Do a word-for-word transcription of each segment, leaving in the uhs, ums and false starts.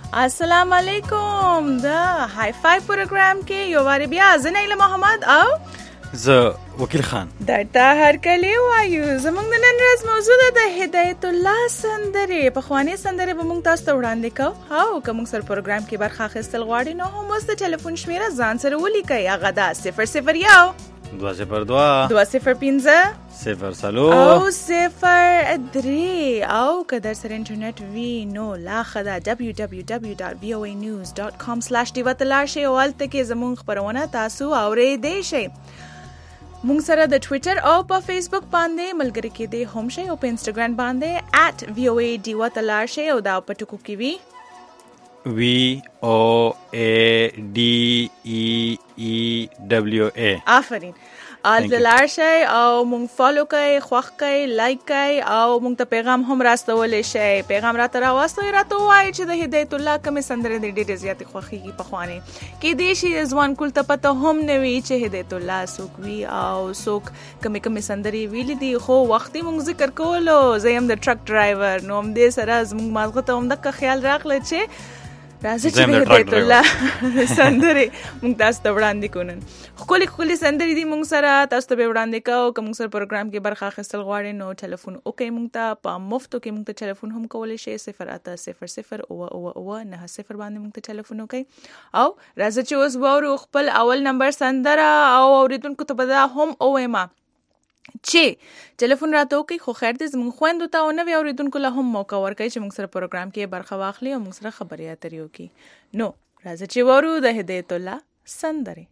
السلام علیکم د های فای پروګرام کې یو واری بیا زه نیله محمد او زه وکیل خان درته هر کلی وایو. زمونږ د نن ورځ موضوع ده د هدایت الله سندرې. پخوانۍ سندرې به موږ تاسو ته وړاندې کوو او که موږ سره پروګرام کې برخه اخیستل غواړئ نو هم اوس د ټلیفون شمیره ځان سره ولیکئ. هغه ده صفر صفر یو دوه صفر دوه دوه صفر پنځه صفر څلور او صفر درې او که در سره انټرنیټ وي نو لا ښه ده ډبلیو ډبلیو ډبلیو ډاټ وی او ای نیوز ډاټ کام سلاش ډیوه ته لاړ شئ او هلته کې زموږ خپرونه تاسو اورېدی شئ. مونږ سره د ټویټر او په فیسبوک باندې ملګری کېدی هم شئ او په انسټاګرام باندې ایٹ وی او ای ډیوه ته لاړ شئ او دا په ټکو کې وي وی او ای ډی ای ای ډبلیو ای. آفرین. آلته لاړ شئ او مونږ فالو کوئ، خوښ کوئ، لایک کوئ او مونږ ته پیغام هم راستولی شئ. پیغام راته راواستوئ، راته ووایئ چې د هدایت الله کومې سندرې د ډېرې زیاتې خوښېږي پخوانۍ. کیدای شي ځوان کول ته پته هم نه وي چې هدایت الله څوک وي او څوک کومې کومې سندرې ویلي دي، خو وختي مونږ ذکر کولو. زه یم د ټرک ډرایور، نو همدې سره زموږ مازغه ته همدغه خیال راغله چې راځي چې د هدایت الله سندرې مونږ تاسو ته وړاندې کړو. نن ښکلې ښکلې سندرې دي مونږ سره، تاسو ته به وړاندې کوو. که مونږ سره پروګرام کې برخه اخیستل غواړئ نو ټلیفون وکړئ مونږ ته. په مفتو کې مونږ ته ټلیفون هم کولی شئ. صفر اته صفر صفر اوه اوه اوه نهه صفر باندې مونږ ته ټلیفون وکړئ. او راځه چې اوس واورو خپل اول نمبر سندره او اورېدونکو ته به دا هم ووایم چې ټلیفون راته وکړئ، خو خیر دی زموږ خویندو ته او نوي اورېدونکو له هم موقع ورکوئ چې موږ سره پروګرام کې برخه واخلي او موږ سره خبرې اترې وکړي. نو راځه چې واورو د هدایت الله سندرې.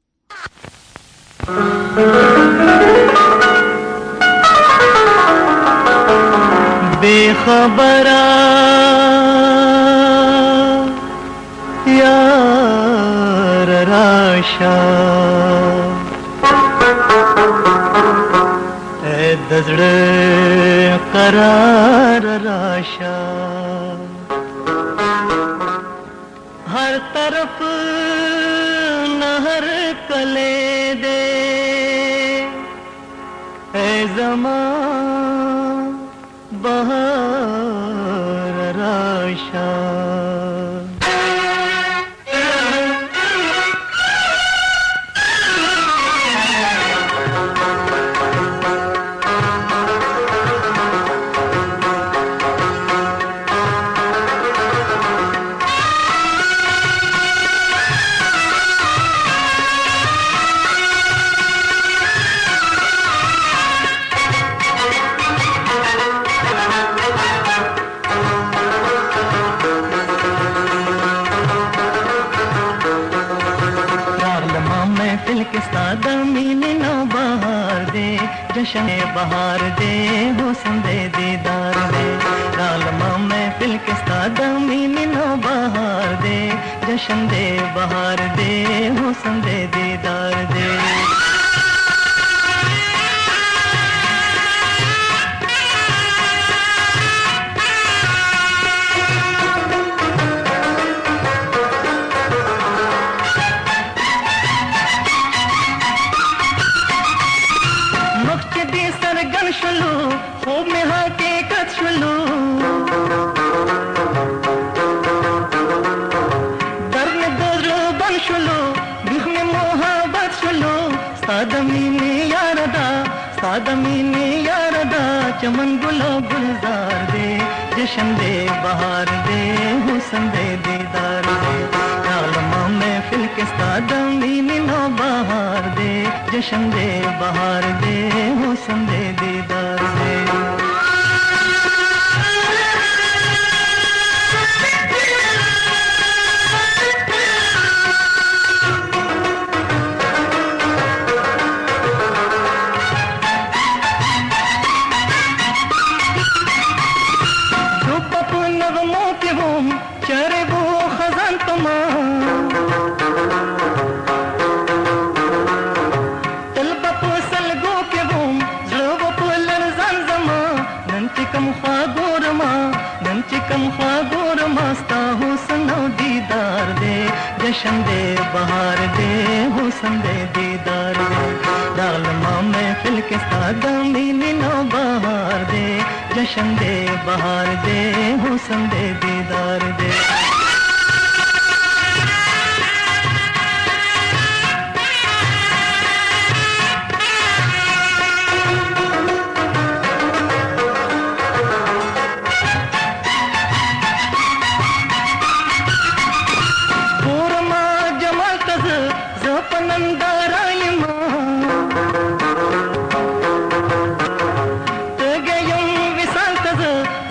بے خبره یار راشا دزړه قرار راشا، هر طرف نهر کله دے اے زمان بهار راشا. जश्न बहार दे हुस्न दे दीदार दे रालमा महफिल के सादमी नो बहार दे जश्न दे बहार दे हुस्न दे दीदार दे. خوب में हकीकत शुलू दर्द में दर्द बन शुलू दिख में मोहब्बत शुलू सादमी ने यारदा सादमी ने यारदा चमन गुलो गुलजार दे जश्न दे बहार दे हुस्न दे दीदार दे आलमा महफिल के सादमी ने नो बहार दे जश्न दे बहार दे हुस्न दे दीदार दे. जश्न दे बहार दे हुस्न दे दीदार दे डालमा महफिल के सादमी नो बहार दे जश्न दे बहार दे हुस्न दे दीदार दे.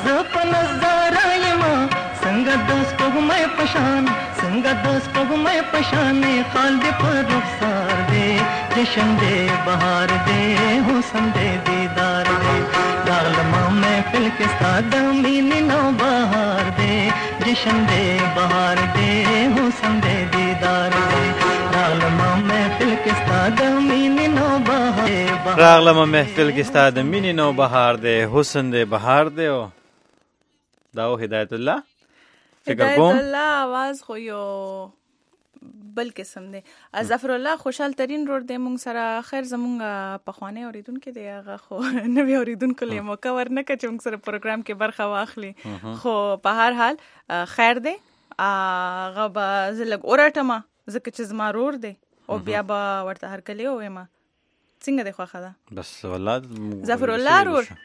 ز په نظاره یم څنګه د سپوږمۍ په شان څنګه د سپوږمۍ په شان خال دې په رخسار دې جشن دې بهار دې حسن دې دیدار دې راغلم محفل کې ستا د مینې نو بهار دې جشن دې بهار دې حسن دې دیدار دې راغلم محفل کې ستا د مینې نو بهار راغلم محفل کې ستا د مینې نو بهار دې حسن دې بهار دې او دا او هدایت الله فکر کوم هدایت الله आवाज خو یو بل قسم دی. ظفر الله خوشحال ترین روډ دی مونږ سره. خیر زمونږ پخوانی اوریدونکو دی هغه خو نوی اوریدونکو له موقع ورنکړه چې موږ سره پروګرام کې برخه واخلي خو په هر حال خیر دی. هغه به زه لږ اورټم ځکه چې زما رور دی او بیا به ورته هرکلی ووایم. څنګه دی خوښه ده؟ بس والله ظفر الله رور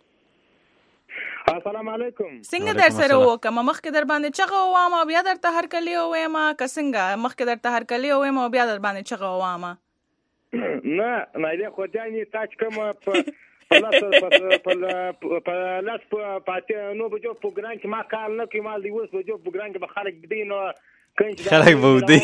السلام علیکم. څنګه در سره وکم مخکې در باندې چغه ووام او بیا درته هرکلی ووایم که څنګه مخکې درته هرکلی ووایم او بیا در باندې چغه ووام؟ نه نه خو ځانې تاج کوم په لاس په لاس په پاتې نو بجو پروګرام کې ما کار نه کوي مال دی اوس بجو پروګرام کې به خلک دی نو خلک به ودی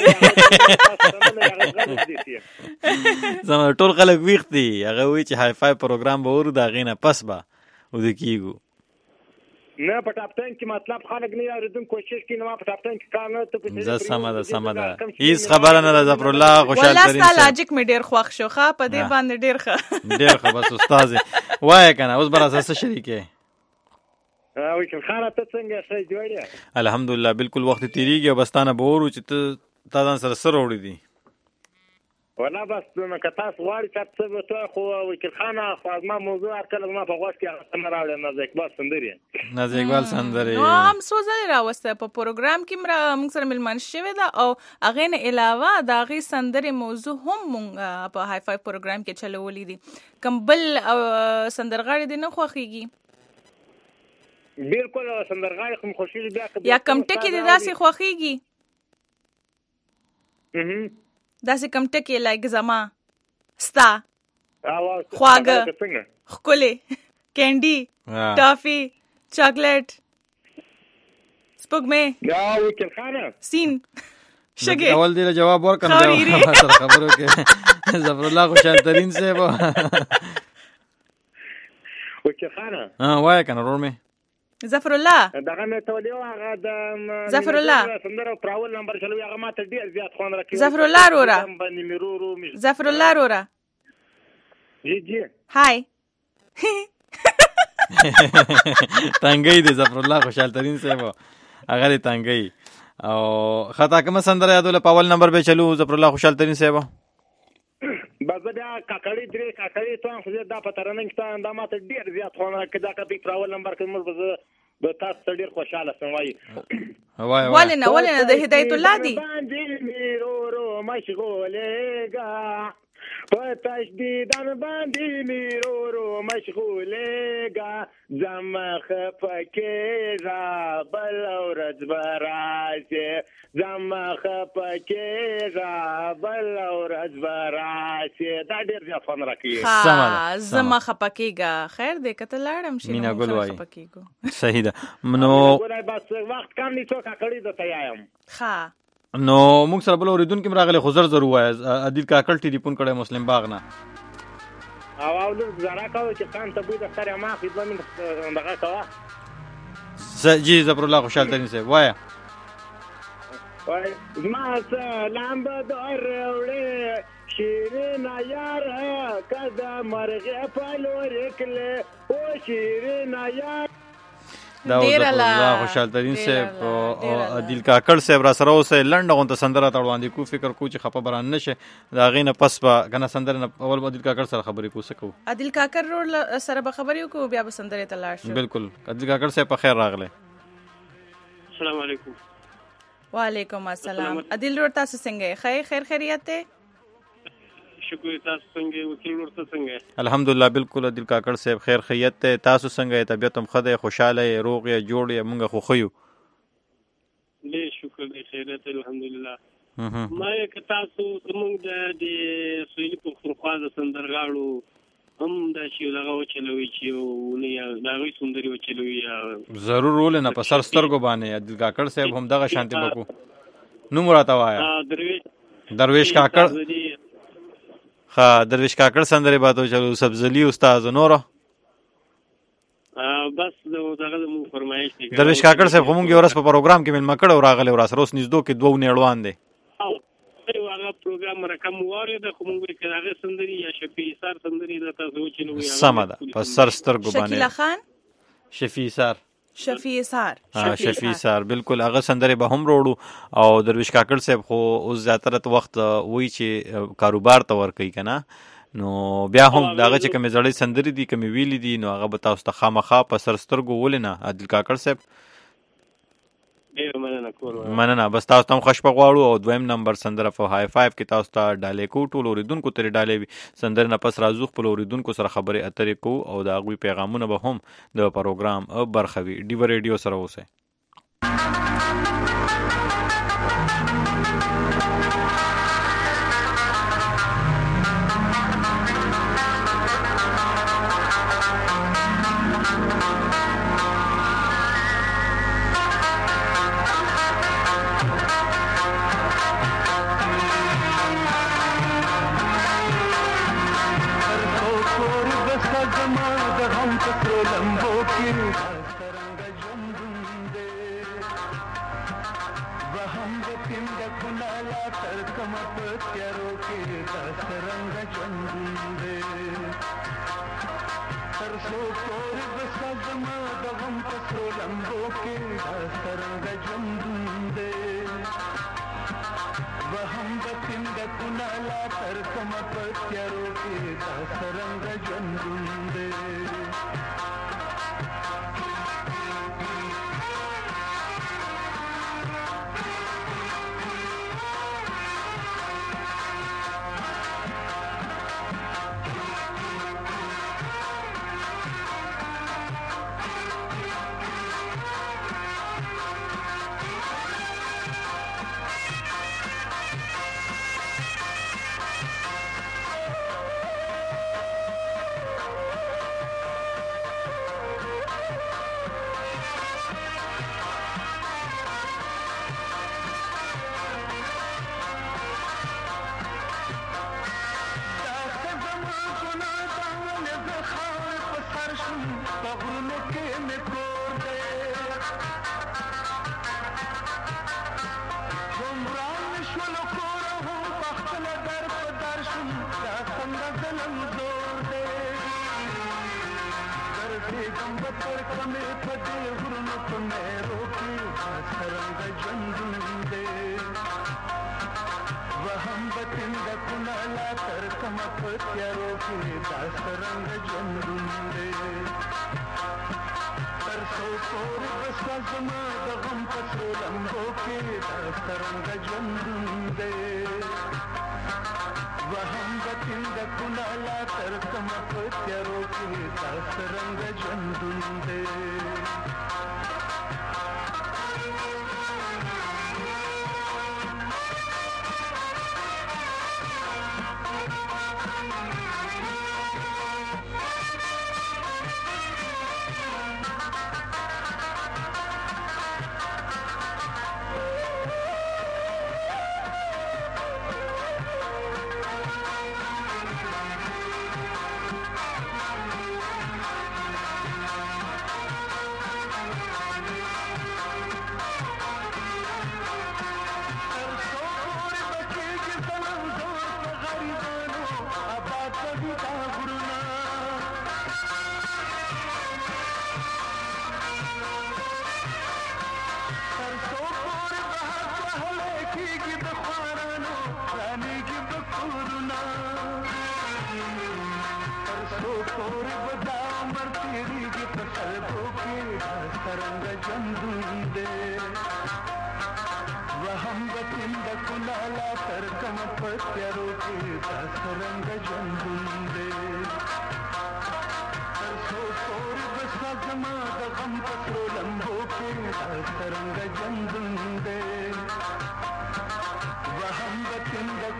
زما ټول خلک ویښ دي هغه وایي چې هاي فای پروګرام به ورو د هغې نه پس به وده کېږو. نه په ټاپ ټایم کې مطلب خلک نه اورېدونکي کوشش کوي نو ما په ټاپ ټایم کې کار نه ته زه سمه ده سمه ده هېڅ خبره نه ده. ظفر الله خوشحال ترین والله ستا لاجک مې ډېر خوښ شو ښه په دې باندې ډېر ښه ډېر ښه بس استاذ وایه که نه اوس به راسره څه شریکې وکیل خانه ته څنګه ښه جوړ یې؟ الحمدلله بالکل وخت تېرېږي او بس تا نه به وورو چې ته تا ځان سره څه راوړي دي. والله بس که تاسو غواړئ چې څه به ته خو وکیل خانه خو زما موضوع هر کله زما په غوږ کې هغه نه راوړی نازي اقبال سندرې نازي اقبال سندرې نو هم څو ځلې راوسته په پروګرام کې موږ سره مېلمانه شوې ده او هغې نه علاوه د هغې سندرې موضوع هم موږ په هاي فای پروګرام کې چلولي دي. کوم بل سندرغاړي دې نه خوښېږي؟ بالکل سندرغاړي خو م خوښېږي بیا یا کوم ټکي دې داسې خوښېږي داسې کوم ټکي لایک زما ستا خواږه ښکلې کینډي ټافي چاکلیټ سپوږمۍ وکیل خانه سین شګې اول دې له جواب ورکړم سره خبرو کې ظفر الله خوشحال ترین صاحب وکیل خانه ها وایه که نه رور مې ظفر الله دغه مې تولیو هغه د ظفر الله سندره پراول نمبر چلوي هغه ماته ډېر زیات خوند راکوي. ظفر الله روره ظفر الله روره جی جی هاي تنګی دی ظفر الله خوشحال ترین صاحب هغه دی تنګی او خطا کومه سندره یادوله په اول نمبر به چلو ظفر الله خوشحال ترین صاحب بس بیا کاکړي درې کاکړي تو خو دا په ترننګ ته دا ماته ډېر زیات خوند راکوي. دا که په اول نمبر کې موږ به به تاسو ته ډېر خوشحاله سم وایي ولې نه ولې نه د هدایت الله دی باندې مې رو رو مشغولېږه په تشدیدان باندې مې رو رو مشغولېږه زمخه پکېږه بله ورځ به راشې زمخه پکېږه بله ورځ به راشې دا ډېر زیات خوند راکوي. ښه زما خفه کېږه خیر دی که ته لاړم شي مینا ګل وایي خفه کېږو صحیح ده نو بس وخت کم دی څو کاکړي درته یایم ښه نو موږ سره بل اورېدونکي م راغلی خو زر زر ووایه عدیل کاکړ ټلیفون کړی مسلم باغ نه او او لږ ګزاره کوه چې خان ته بوی د سر یې ما خدمه مې دغه کوه جی ظفر الله خوشحال ترین صاحب وایه وایي زما سلام به دروړې شیرینه یاره که د مرغې په لورې کړلې او شیرینه یاره دا ظفر الله خوشحال ترین صاحب او عدیل کاکړ صاحب را سره اوسئ لنډه غونته سندره ته وړاندې کوو فکر کوو چې خفه به رانه نشئ د هغې نه پس به که نه سندرې نه اول به عدیل کاکړ سره خبرې کوو څه کوو عدیل کاکړ رور سره به خبرې وکړو بیا به سندرې ته لاړ شو. بالکل عدیل کاکړ صاحب په خیر راغلی. السلام علیکم. وعلیکم السلام. عدیل رور تاسو څنګه یې ښه خیر خیریت دی؟ شکر تاسو څنګه وکیل ورته څنګه؟ الحمدلله بالکل عدیل کاکړ صاحب خیر خیریت دی. تاسو څنګه یې طبیعت هم ښه دی خوشحاله یې روغ یې جوړ یې موږ خو ښه یو. ډېر شکر دی خیریت الحمدلله. ما یې که تاسو زموږ د سویلي پښتونخوا د سندرغاړو هم دا شی دغه وچلوي چې ونه یا دغه سندري وچلوي یا ضرور ول نه په سر سترګو باندې عادل کاکړ صاحب هم دغه شانتي بکو نو مراته وایا درویش درویش کاکړ ها درویش کاکړ سندري باتو چلو سبزلی استاد نور بس دغه مو فرمایش دي درویش کاکړ صاحب کومږي ورس په پروګرام کې مل مکړ او راغله ورس روس نږدې کې دوه نیړوان دي او هغه پروګرام رقم واره د کومږي کې هغه سندري یا شفیع سار سندري د تاسو چلو یا سمده په سر سترګو باندې شکیلا خان شفیع سار شفیع سار ها شفیع سار بالکل هغه سندري به هم وروړو او درویش کاکړ صاحب خو اوس زیاتره وخت وای چې کاروبار ته ور کوي کنه نو بیا هم داغه چې کومې زړې سندري دي کومې ویلې دي نو هغه به تاسو ته خامخا په سر سترګو ولنه عادل کاکړ صاحب ډیر مننه کوم مننه بس تاسو ته خوش پغواړو او دویم نمبر سندره په های فایو کې تاسو ته ډالې کو ټول اوریدونکو ته ډالې سندره نه پس راځو خپل اوریدونکو سره خبرې اترې کو او دا غوي پیغامونه به هم د پروګرام او برخوي ډیو ریډیو سره اوسه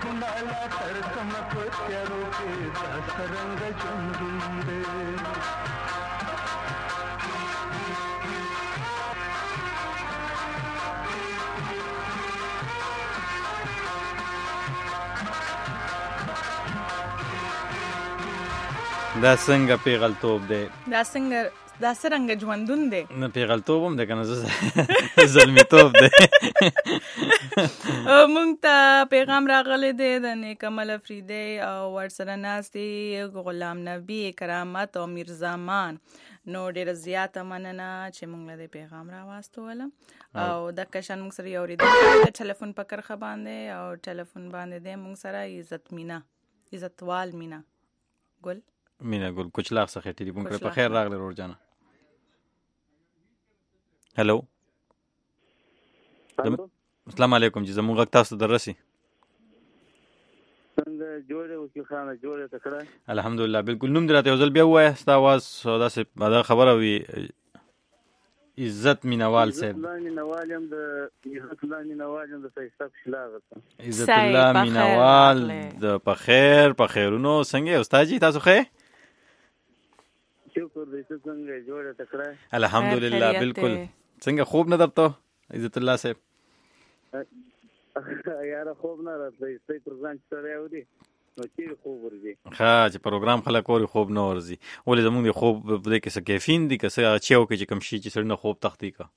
गुंडाला तडकमक त्यारोके दासरंग चुंदुंदे دا څنګه پیغلتوب دی دا څنګه دا څنګه ژوندون دی نه پیغلتوب هم دی کنه زلمیتوب دی مونږ ته پیغام راغلی دی د نیکمل افریدی او ورسره ناست دي غلام نبی کرامت او میرزامان. نو ډېره زیاته مننه چې مونږ له دې پیغام راواستوله او دغه شان مونږ سره یو اورېدونکی د ټلیفون په کرښه باندې او ټلیفون باندې دی مونږ سره عزت مینا عزتوال مینا ګل مینا ګل کوچلاغ څخه ټلیفون کړ. په خیر راغلی ورور جانه. هلو السلام علیکم جی زموږ غږ تاسو ته دررسي؟ څنګه جوړې وکړې خانه جوړې ته کړه الحمدلله بالکل. نوم دې راته یو ځل بیا ووایه ستا اواز داسې دا خبره وي. عزت مینوال صاحب عزت الله مینوال یم د عزت الله مینوال یم د ښایسته پښلاغه عزت الله مینوال د پخیر پخیرونو څنګه استاد جی تاسو ښه؟ شکر دې ته څنګه جوړې ته کړه الحمدلله بالکل. څنګه خوب نه درته عزت الله صاحب؟ یاره خوب نه راتلی ستاسو پروګرام چې سره اوري نو چیرې خوب ورځي؟ ښه چې پروګرام خلک اوري خوب نه ورځي. ولې زموږ د خوب په دې کې څه کیفین دي که څه چې وکړي چې کوم شي چې سړی نه خوب تختی که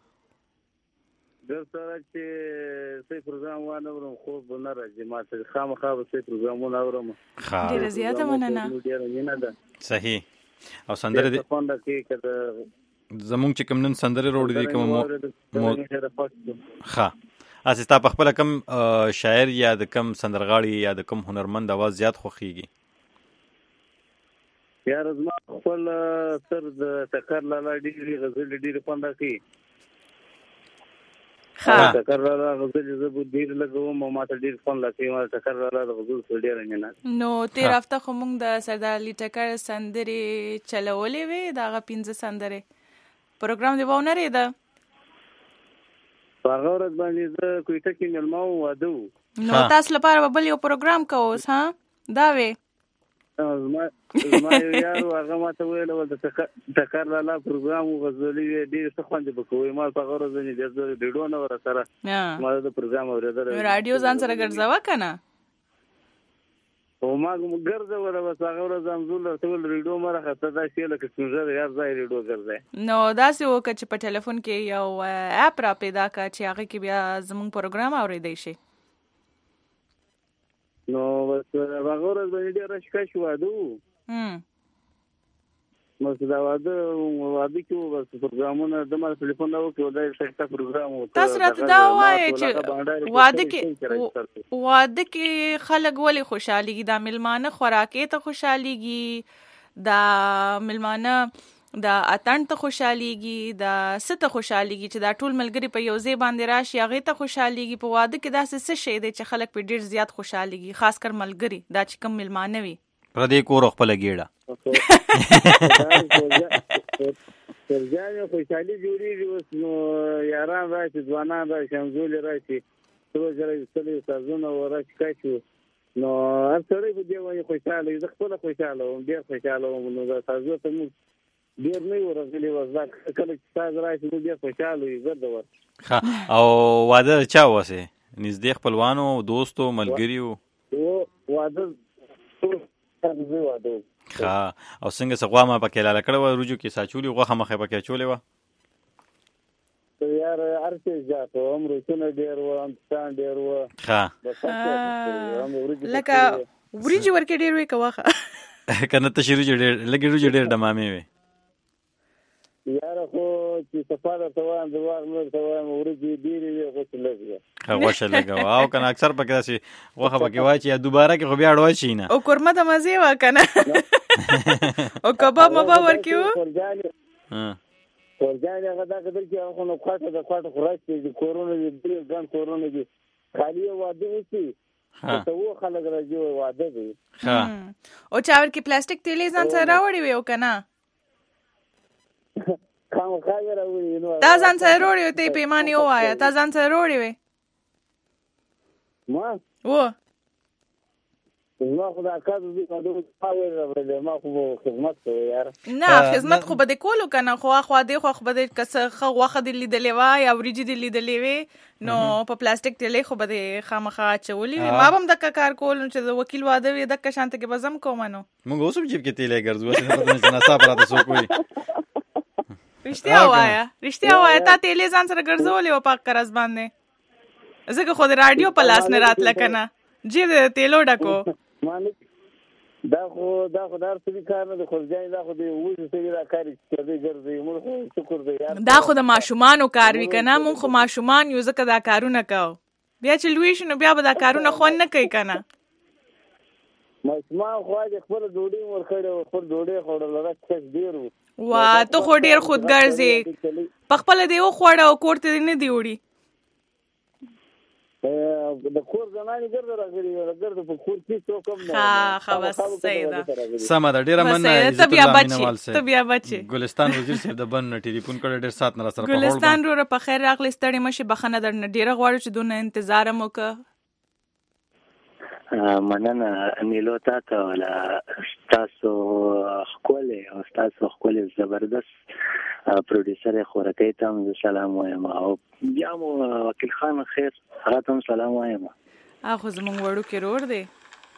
در سره چې ستاسو پروګرام وانه اورم خوب نه راځي ما ته خامخا به ستاسو پروګرامونه اورم. ډېره زیاته مننه. ډېره مینه ده. صحیح. او سندرې دې زموږ چې کوم نن سندرې راوړي دي کوم ښه اسې ستا په خپله کم شاعر یا د کم سندرغاړي یا د کم هنرمند اواز زیات خوښېږي؟ یاره زما خپل سر د ټکر لالا ډېرې غزلې ډېرې خوند راکوي. ټکر لالا غزلې زه به ډېر لګوم او ما ته ډېر خوند راکوي. ما ټکر لالا د غزل سره ډېره مینه ده. نو تېر هفته خو موږ د سردار علي ټکر سندرې چلولې وې د هغه پنځه سندرې پروګرام دې به ونرېده؟ په هغه ورځ باندې زه کویټه کې مېلمه وم واده و. نو تاسو لپاره به بل یو پروګرام کوو اوس ها دا وې زما زما یو یار و هغه ما ته ویل ول د ټکر لالا پروګرام و غزلې وې ډېرې ښه خوند به کوي. ما په هغه ورځ باندې ډېر ډېډو نه وه راسره ما د پروګرام اورېدلی راډیو ځان سره ګرځوه که نه او ما ګرځوله بس هغه ورځ همزول ورته ویل ریډیو مه راخسته دا شی لکه سپین ږیری هر ځای ریډیو ګرځی. نو داسې وکړه چې په ټلیفون کې یو اپ را پیدا کړه چې هغې کې بیا زموږ پروګرام اورېدی شي. نو بس هغه ورځ باندې ډېر شکایت واده و بس دا واده واده کې و بس پروګرامونه د ما ټلیفون نه وکړو دا ښایسته پروګرام و. تاسو راته دا ووایئ چې واده کې واده کې خلک ولې خوشحالېږي؟ دا میلمانه خوراکۍ ته خوشحالېږي، دا میلمانه دا اتڼ ته خوشحالېږي، دا څه ته خوشحالېږي چې دا ټول ملګري په یو ځای باندې راشي هغې ته خوشحالېږي؟ په واده کې داسې څه شی دی چې خلک پې ډېر زیات خوشحالېږي خاص کر ملګري دا چې کوم میلمانه وي؟ پردې کور او خپله ګېډه ترجانې خوشحالي جوړېږي. اوس نو یاران راشي ځوانان راشي همزولې راشي روز راشي ستړي استادونه راشي کاشي نو هر سړی په دې باندې خوشحاله وي. زه خپله خوشحاله وم ډېر خوشحاله وم. نو دا سازو ته موږ ډېر نه یو راغلي وس دا کله چې ساز راشي موږ ډېر خوشحاله وي ګرده ور. ښه او واده چا وسې نږدې خپلوانو دوستو ملګریو؟ واده ښه او څنګه څه غوا ما پکې لاله کړې وه روجو کې ساچولي غوښه مخې پکې اچولې وه؟ یار هر څه زیات و هم روچونه ډېر وه هم پسان ډېر وه. ښه لکه وریجې ورکې ډېر وې که غوښه که نه تشې روجې ډېر لږې روجې ډېر ډمامې وې یاره خو چې صفا درته وایم درواغ نه درته وایم وریجې ډېرې وې غوښه لږ وه. ښه غوښه لږه وه او که نه اکثر پکې داسې غوښه پکې واچي یا دوباره کې خو بیا اړ واچي نه او قورمه د مزې وه که نه او کباب مباب ورکې وو خورجانې هغه دا قدر چې هغه خو نو خواټه د خواټه خو راشي دي کورونه دي ډېر ګڼ کورونه دي خالي واده وشي ته و خلک راځي واده دی. او چا ورکې پلاستیک تیلې ځان سره راوړې وې او که نه؟ تا ځان سره روړې وې ته پیمانې ووایه تا ځان سره روړې وې؟ ما و ما خدا کار دې کوم ما ویل ما خو خدمت کوي یار نه خدمت خو به کولو کنه خو خو دې خو خو به کسه خو واخه دې لیدلې وای او ریجی دې لیدلې وي نو په پلاستیک تلې خو به خامخا چولې ما هم د کار کول چې د وکیل واده وي د شانت کې بزم کوم نو موږ اوس جيب کې تلې ګرځو چې نه صاحب راته سو کوي رښتیا وایا رښتیا وایا تا تلې ځان سره ګرځولې او پاک کرز باندې زګه خو د رادیو په لاس نه راتل کنه جی د تیلو ډکو دا خو دا خو دار څه کار نه د خرجای دا خو د وځي څه دا کار کوي ګرځي موږ خو شکر دی یار دا خو د ماشومان کار وی کنه موږ خو ماشومان یو ځکه دا کارونه کوو بیا چې لوی شنو بیا به دا کارونه خو نه کوي کنه ماشومان خو د خپل ډوډۍ ورکړي خپل ډوډۍ خوړل راځي ډیر وا ته خو ډیر خودګرځي په خپل دی او خوړه او کوړته نه دی وړي د کور زماني ګرځي راغلي ګرځي په کور کې څو کم نه ها خلاص سیدا سم دا ډیره مننه ته بیا بچي ته بیا بچي ګلستان وزیر صاحب د بن ټلیفون کړه ډیر سات نه سره ګلستان رو په خیر راغلی ستړي مشه بخنه درنه ډیره غواړم چې دونه انتظار مو وکړه مننه نیلو تاسو ولا تاسو خپل او تاسو خپل زبردست پروډوسر خورته تم سلام وایم او بیا مو وکیل خان خیر هغه سلام وایم اخو زمون وړو کې رور دی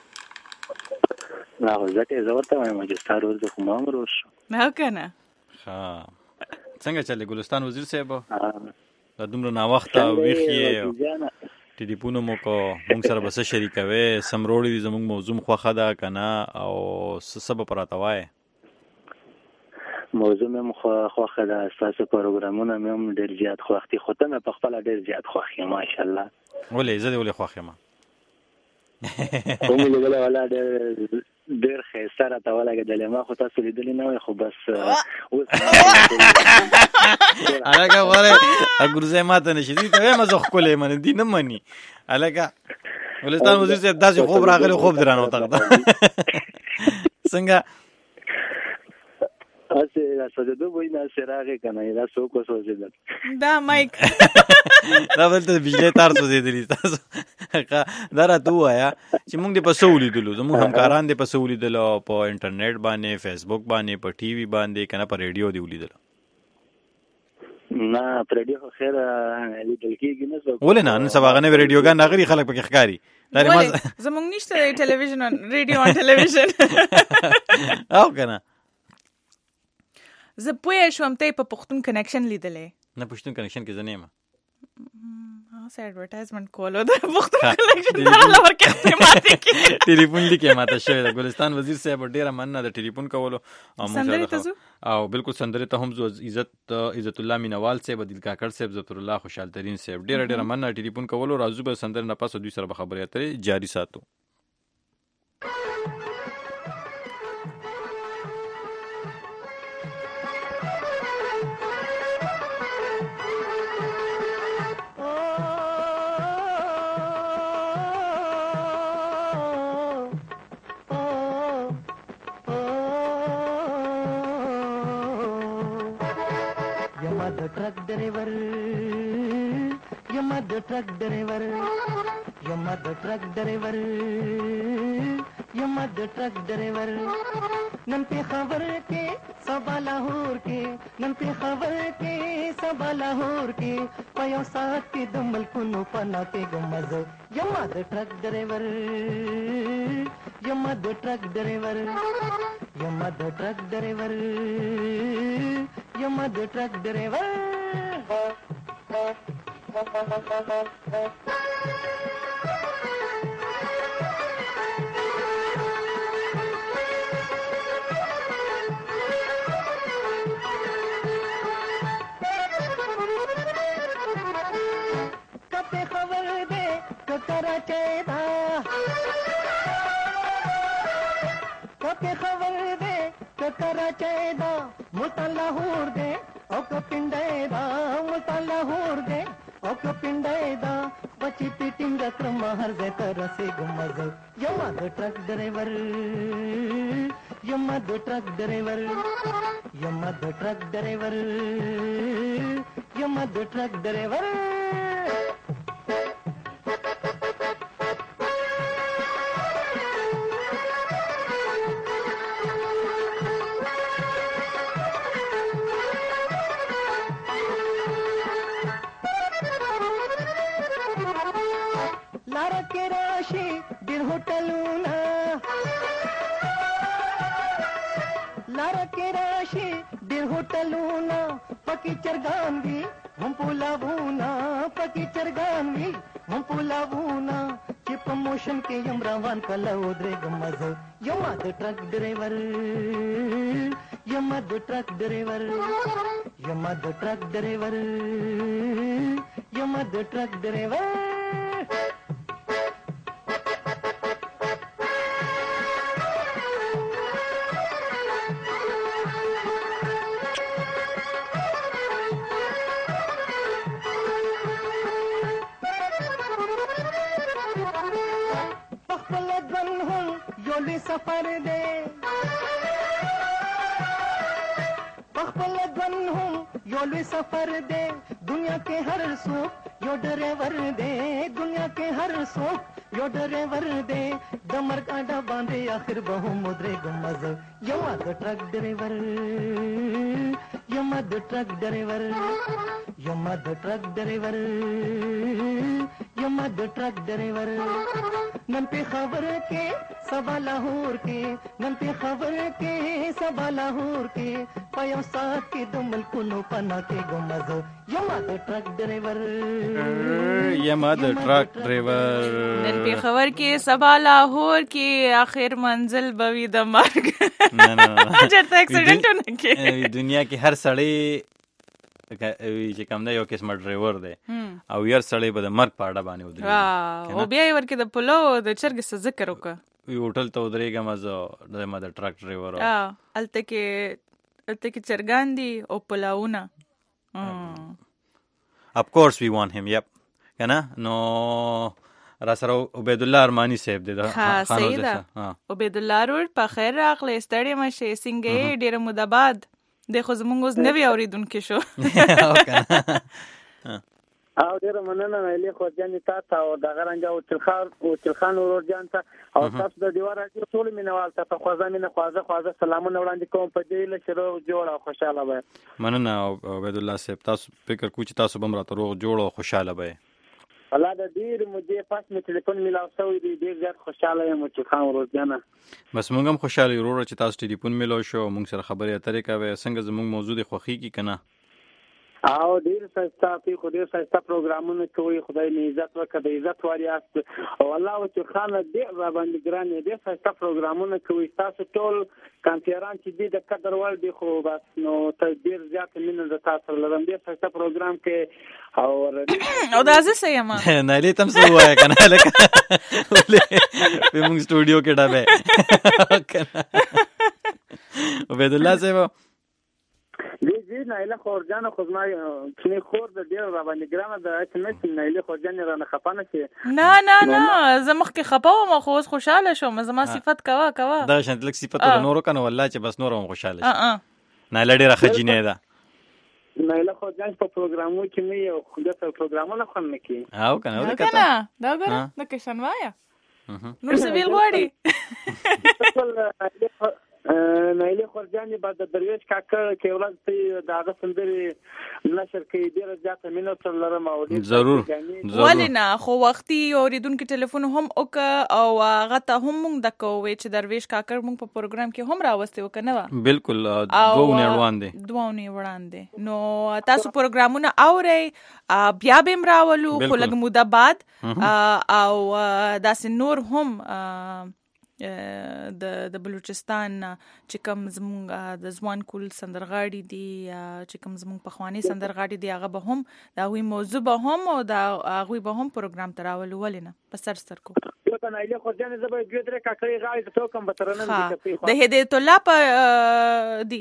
نه ځکه زورته وایم چې ستاره ورته کوم امر وشو نه کنه ها څنګه چلے ګلستان وزیر صاحب دا دومره نا وخت ویخې ټلیفون مو کو موږ سره بس شریکوي سمروړي دي زموږ موضوع خوخه ده کنه او سبب پراته وای موضوع مې خوخه ده اساسه پروګرامونه مې هم ډیر زیات خوختي خو ته مې په خپل ډیر زیات خوخي ماشاءالله ولې زه دې ولې خوخه ما کوم دې ولا ولا ډیر ډیر خساره تا ولا غدلې ما خو تاسو لیدلې نه خو بس الګه وره اګورځه ماته نشي دي ته ما زخ کولې من دي نه مني الګه ولستان وزیر صاحب داسې خوب راغلی خوب درانه وتاغه څنګه اسه راځه د دوی نه سراغه کنه دا سو کو سوځیدل دا مایک دا ولته بجلی تار سوځیدلی تاسو دا راته وایا چې موږ د پسولې دلو زموږ همکاران د پسولې دلو په انټرنیټ باندې فیسبوک باندې په ټي وي باندې کنه په ریډیو دی ولیدل نه پر ریډیو خیر لیدل کېږي نه زه ولې نه نن سبا غنه ریډیوګان نغري خلک پکې ښکاری ولې زموږ نشته ټلویزیون ریډیو او ټلویزیون او کنه زه پوه شوم ته په پښتون کنیکشن لیدلې نه پښتون کنیکشن کې زنه ما ها ایڈورټایزمنٹ کولو د پښتون کنیکشن نه ورکه ماته کې ټلیفون لیکه ماته شوی د ګلستان وزیر صاحب ډیره مننه د ټلیفون کولو او بالکل سندره ته هم عزت عزت الله مینوال صاحب دل کاکړ صاحب زفر الله خوشحال ترين صاحب ډیره ډیره مننه ټلیفون کولو راځو به سندره نه پاسو دوی سره خبرې اترې جاری ساتو ट्रक ड्राइवर यमद ट्रक ड्राइवर यमद ट्रक ड्राइवर यमद ट्रक ड्राइवर नन पे खबर के सबा लाहौर के नन पे खबर के सबा लाहौर के पयो साथ के दमल कुनो पना के गमज यमद ट्रक ड्राइवर यमद ट्रक ड्राइवर यमद ट्रक ड्राइवर यमद ट्रक ड्राइवर कपे खबर दे करा चेदा कपे खबर दे करा चेदा मुता लाहौर दे ओ कपिंडेदा मुता लाहौर दे ओ कपिंडेदा बची पिटिंग क्रम हर दे तरसे गुमज यमद ट्रक ड्राइवर यमद ट्रक ड्राइवर यमद ट्रक ड्राइवर यमद ट्रक ड्राइवर होटलूना पकी चरगानवी हम पुलावूना पकी चरगानवी हम पुलावूना कि प्रमोशन के यमरावान का लौद्रे गमज यमा द ट्रक ड्राइवर यमा द ट्रक ड्राइवर यमा द ट्रक ड्राइवर यमा द ट्रक ड्राइवर योली सफर दे पखपल गन हूँ योली सफर दे दुनिया के हर सुख यो ड्राइवर दे दुनिया के हर सुख यो ड्राइवर दे दमर कांडा बांधे आखिर बहु मुद्रे गुमज यमा द ट्रक ड्राइवर यमा द ट्रक ड्राइवर यमा द ट्रक ड्राइवर यमा द ट्रक ड्राइवर नन पे खबर के सबा लाहौर के नन पे खबर के सबा लाहौर के पयो साथ के दुमल कुनो पना के गुमज यमा द ट्रक ड्राइवर यमा द ट्रक ड्राइवर नन पे खबर के सबा लाहौर के आखिर मंजिल बवी द मार्ग نه نه نه چرته اکسیډنټ ونه کې دنیا کې هر سړی چې کوم دی یو قسم ډرایور دی او یار سړی به د مرګ په اړه باندې ودرېږي او بیا یې ورکې د پلو د چرګې څه ذکر وکړه وی هوټل ته ودرېږم زه زما د ټرک ډرایور هلته کې هلته کې چرګان دي او پلاونه اف کورس وی وان هیم یپ که نه نو را سره عبید الله ارمانی صاحب دی ها صحیح ده عبید الله رور په خیر راغلی ستړی مشه څنګه ډېره موده بعد د خو زمونږ اوس نوی اورېدونکي شو او ډېره مننه نایلې خوجانې تا ته او دغه رنګه او چلخان ورور جان ته او تاسو د دیوار راډیو ټول مینوال ته په خوځه مینه خوځه خوځه سلامونه وړاندې کوم په دې له شروع جوړ او خوشاله وای مننه عبید الله صاحب تاسو فکر کوئ چې تاسو به هم راته روغ جوړ او خوشاله وای الله د ډېر مودې پس مې ټلیفون میلاو شوی دی ډېر زیات خوشاله یم چې خان ورور جانه بس موږ هم خوشاله یو وروره چې تاسو ټلیفون میلاو شو موږ سره خبرې اترې کوئ څنګه زموږ موضوع د خوښېږي که نه او ډېر ښایسته پې خو ډېر ښایسته پروګرامونه کوئ خدای مې عزت وکړه د عزت وار یاست او الله وکړي خانه ډېر راباندې ګران یې ډېر ښایسته پروګرامونه کوئ ستاسو ټول کانتیران چې دي د قدر وړ دي خو بس نو ته ډېر زیاته مینه د تا سره لرم ډېر ښایسته پروګرام کې او او دا زه څه یم نایلې ته هم څه ووایه که نه لکه ولې په موږ سټوډیو کې ډبې عبید الله صاحب دی جی نایله خورجان خو زما چې خور د ډېر راباندې ګرانه ده چې نه چې نایله خورجان رانه خفه نه شي نه نه نه زه مخکې خفه وم خو اوس خوشحاله شوم زما صفت کوه کوه دغه شانتې لږ صفت ورته نور وکړه نو والله چې بس نور هم خوشحاله شي نایله ډېره ښه جینۍ ده نایله خورجان په پروګرامو کې مې یو داسې پروګرامونه خوند نه کوي او که نه دا که نه دا ګوره د کشن وایه نور څه بیل غواړي نایله خورجانې بعد د درویش کاکا کې ورځ ته د هغه سندرې نشر کوي ډېره زیاته مینه ورسره لرم او ضرور ولې نه خو وختي اورېدونکي ټلیفون هم وکړه او هغه ته هم موږ د کوو چې درویش کاکا موږ په پروګرام کې هم راوستي و که نه وه بلکل دوه اونۍ وړاندې دوه اونۍ وړاندې نو تاسو پروګرامونه اورئ بیا به هم راولو خو لږ موده بعد او داسې نور هم د د بلوچستان چې کوم زمونږ د ځوان کول سندرغاړي دي چې کوم زمونږ پخواني سندرغاړي دي هغه به هم د هغوی موضوع به هم او د هغوی به هم پروګرام ته راولو ولې نه په سر سترګو نایله خورجانې زه به دوې درې کاکړۍ غاړې ته توکم به تر نن د هدایت الله په دي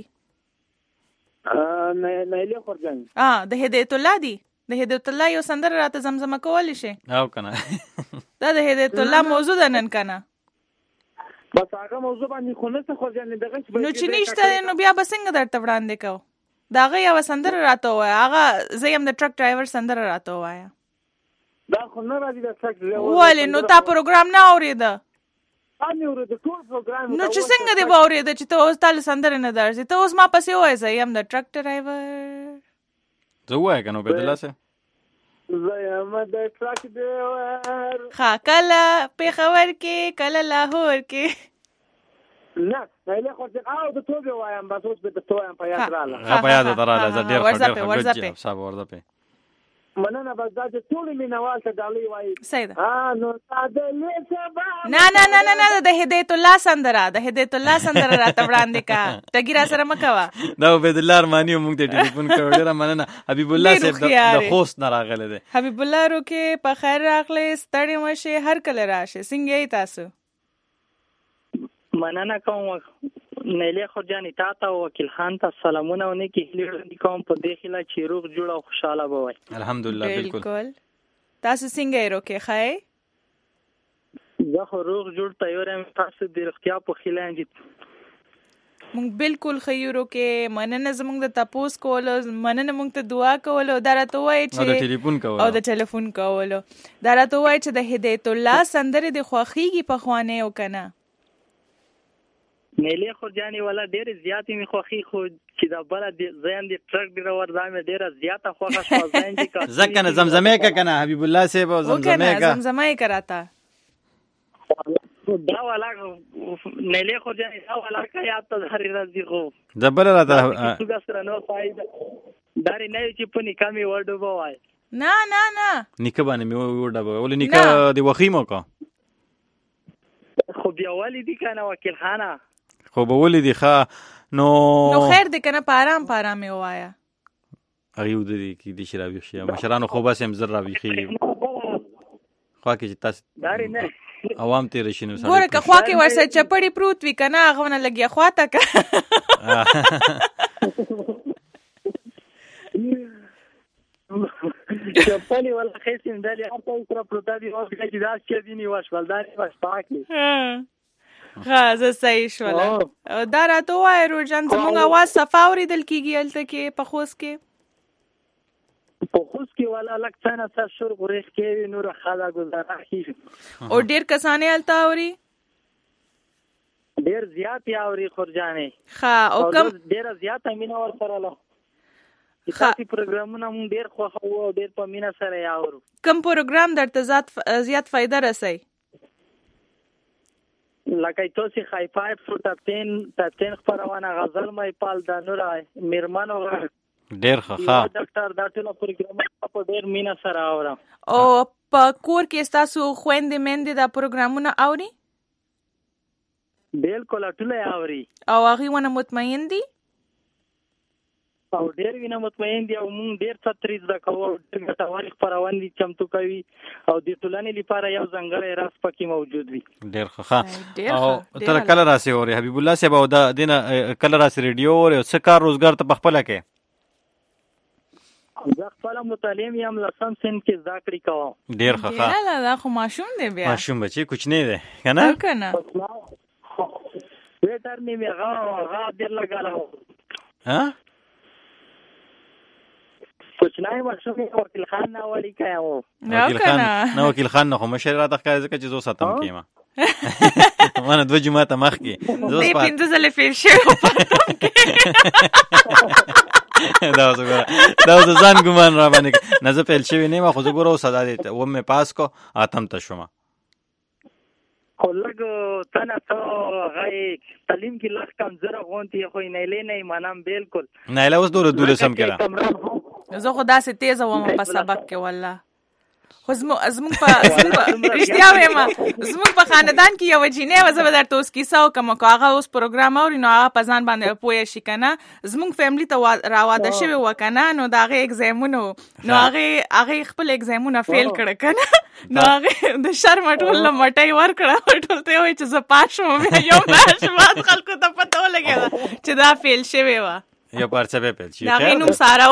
نایله خورجانې د هدایت الله دي د هدایت الله یو سندره راته زمزمه کولی شي او که نه دا د هدایت الله موضوع ده نن که نه بس هغه موضوع باندې خو نه څه خوځېدل دغه نو چې نشته نو بیا به څنګه درته وړاندې کوو د هغه یوه سندره راته ووایه هغه زه یم د ټرک ډرایور سندره راته ووایه دا خو نه راځي د ټرک ډرایور ولې نو تا پروګرام نه اورېده تا مې اورېده ټول پروګرام نو چې څنګه دې به اورېده چې ته اوس تا له سندرې نه درځې ته اوس ما پسې ووایه زه یم د ټرک ډرایور زه ووایه که نو عبید الله صاحب زه یم د ټرک ډرایور ښه کله پېښور کې کله لاهور کې نه نه خو څه او د توبه وایم بس اوس به تویم په یاد رااله ها په یاد دراله ز ډیر ورځ په ورځ په صاحب ورځ په مننه بس دا چې ټول مینوال ته دالي وایي سیدا ها نو تادلې سبا نه نه نه نه نه د هدایت الله سندره د هدایت الله سندره راته وړاندې کا ټګی را سره مکوا دا عبد الله ارمانی مونږ ته ټلیفون کړو ډیر مننه حبیب الله صاحب د خوست نه راغله ده حبیب الله روکه په خیر راغله ستړي مشه هر کله راشه څنګه یې تاسو مننه کوم نیلی خورجانی تا ته وکیل خان ته سلامونه ونه کې هلي کوم په دې خلا چې روغ جوړ او خوشاله بوي الحمدلله بالکل تاسو څنګه یې روکه خای زه خو روغ جوړ تیار یم تاسو د اختیا په خلا انجی مونږ بالکل خیرو کې مننه زمونږ د تپوس کولو مننه مونږ ته دعا کولو درته وای چې او د ټلیفون کولو او د ټلیفون کولو درته وای چې د هدایت الله سندره د خوخيږي په خوانه او کنه نیلی خورجانی ولا ډېر زیاتې می خوخي خو چې دا بل د زین د ټرک ډرایور زامه ډېر زیاته خوخه شو زین دي کا ځکه نه زمزمه کا کنه حبیب الله صاحب زمزمه کا زمزمه کراتا دا ولا نیلی خورجانی دا ولا کا یا ته هر راځي خو زبر راته څنګه سره نو فائدہ داري نه چې په نکامي ورډو بوای نه نه نه نکه باندې مې ورډو بوای ول نکه دی وخیمو کا خو بیا والی دي کنه وکیل خانه خو به ولې دی ښه نو نو خیر دی کنه پارام پارام یې وایا هغه ود دي کې د شرابي شي مشرانو خو بس هم زر راوي خي خو کې چې تاسو داري نه عوام تیر شي نو ګوره که خوا کې ورسره چپړی پروت وی کنه هغه ونه لګي خواته کا چپړی ولا خېسین دالي هغه تر پروت دی او چې داس کې دي نیواش ولداري واش پاکي ها زه صحیح شوله دا راته وای روجان زموږ आवाज صفا اوریدل کیږي الته کې په خوست کې په خوست کې ولا لک څنګه تاسو شور غریخ کې نور خاله گزاره کی او ډیر کسانې الته اوري ډیر زیات اوري خورجانې ها او کم ډیر زیات مینا ور سره له خاصی پروګرامونه مون ډیر خوښه وو ډیر په مینا سره اورو کم پروګرام درته زیات فائدہ رسي لکه تاسو خای پایپ فو تپتین تپتین خبرونه غزل مې پال د نور میرمنو ډیر ښه ډاکټر دا ټول پروګرام په ډیر مینا سره اورم او په کور کې تاسو خويندې مندې دا پروګرامونه اوري بالکل ټول اوري او هغه ونه مطمئن دي او ډیر وینه مطمئن دي او مونږ ډیر ستریز د کوو ډیر تاریخ پروندې چمتو کوي او د ټولنې لپاره یو ځنګړی راس پکې موجود وي ډیر ښه او تر کله راسي اوري حبیب الله صاحب او د دینه کله راسي ریډیو او څه کار روزګار ته بخپل کې زه خپل مطالعه یم لسم سن کې ذکر کوم ډیر ښه نه نه دا خو ماشوم دی بیا ماشوم بچي کوچنی دی کنه کنه ویټر نیمه غا غا ډیر لګاله ها کوچنای ماشوم وکیل خان نه ولی کایو وکیل خان نو وکیل خان نو مشر را تخکار ځکه چې زو ساتم کیما مانه دوه جمعه ته مخ کې زو په پینځه ځله فیل شو پاتم کې دا وګوره دا د ځان ګمان را باندې نه زه فیل شوی نه ما خو زه ګورو صدا دې و مې پاس کو اتم ته شوم خلګ تنه ته غي تعلیم کې لږ کم زره غونتی خو نه لې نه منم بالکل نه له اوس دوله دوله سم کړه زه خو داسې تیز وم په سبق کې والله خو زموږ زموږ په رښتیا وایم زموږ په خاندان کې یو جینې و زه به درته اوس کیسه وکم کو هغه اوس پروګرام اوري نو هغه په ځان باندې پوهه شي کنه زموږ فیملی ته راواده شوی و کنه نو دا هغه ایگزامونو نو هغه هغه خپل ایگزامونه فیل کړه کنه نو هغه د شرم ټول مټي ور کړه ټول ته وای چې زه پاشم یو ماش ما خلکو ته پته ولګی چې دا فیل شوی و یو پارچه به پیل شي دا غینوم سارا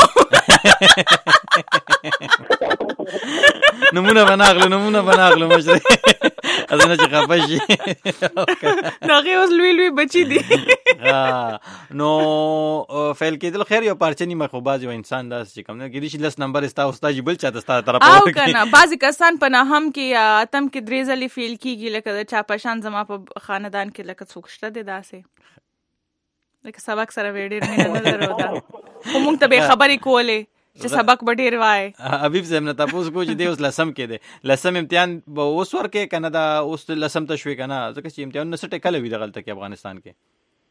نمونه بناغلو نمونه بناغلو مشره ازنه چې خپه شي دا غي اوس لوی لوی بچی دي نو فیل کېدل خیر یو پارچه نیمه خو باز یو انسان داس چې کوم نه کېدی شي لس نمبر استا استاد بل چاته ستا طرف او کنه بعضی کسان په نه هم کې یا اتم کې درې ځلې فیل کیږي لکه چا پشان زما په خاندان کې لکه څوک شته دي داسې لکه سبق سره ویډیر نه نه درو دا خو مونږ ته به خبرې کولې چې سبق به ډیر وای. حبیب صاحب نه تاسو کو چې دی اوس لسم کې دی لسم امتحان به اوس ورکې کنه دا اوس لسم ته شوي کنه ځکه چې امتحان نه سټه کله وی د غلطه کې افغانستان کې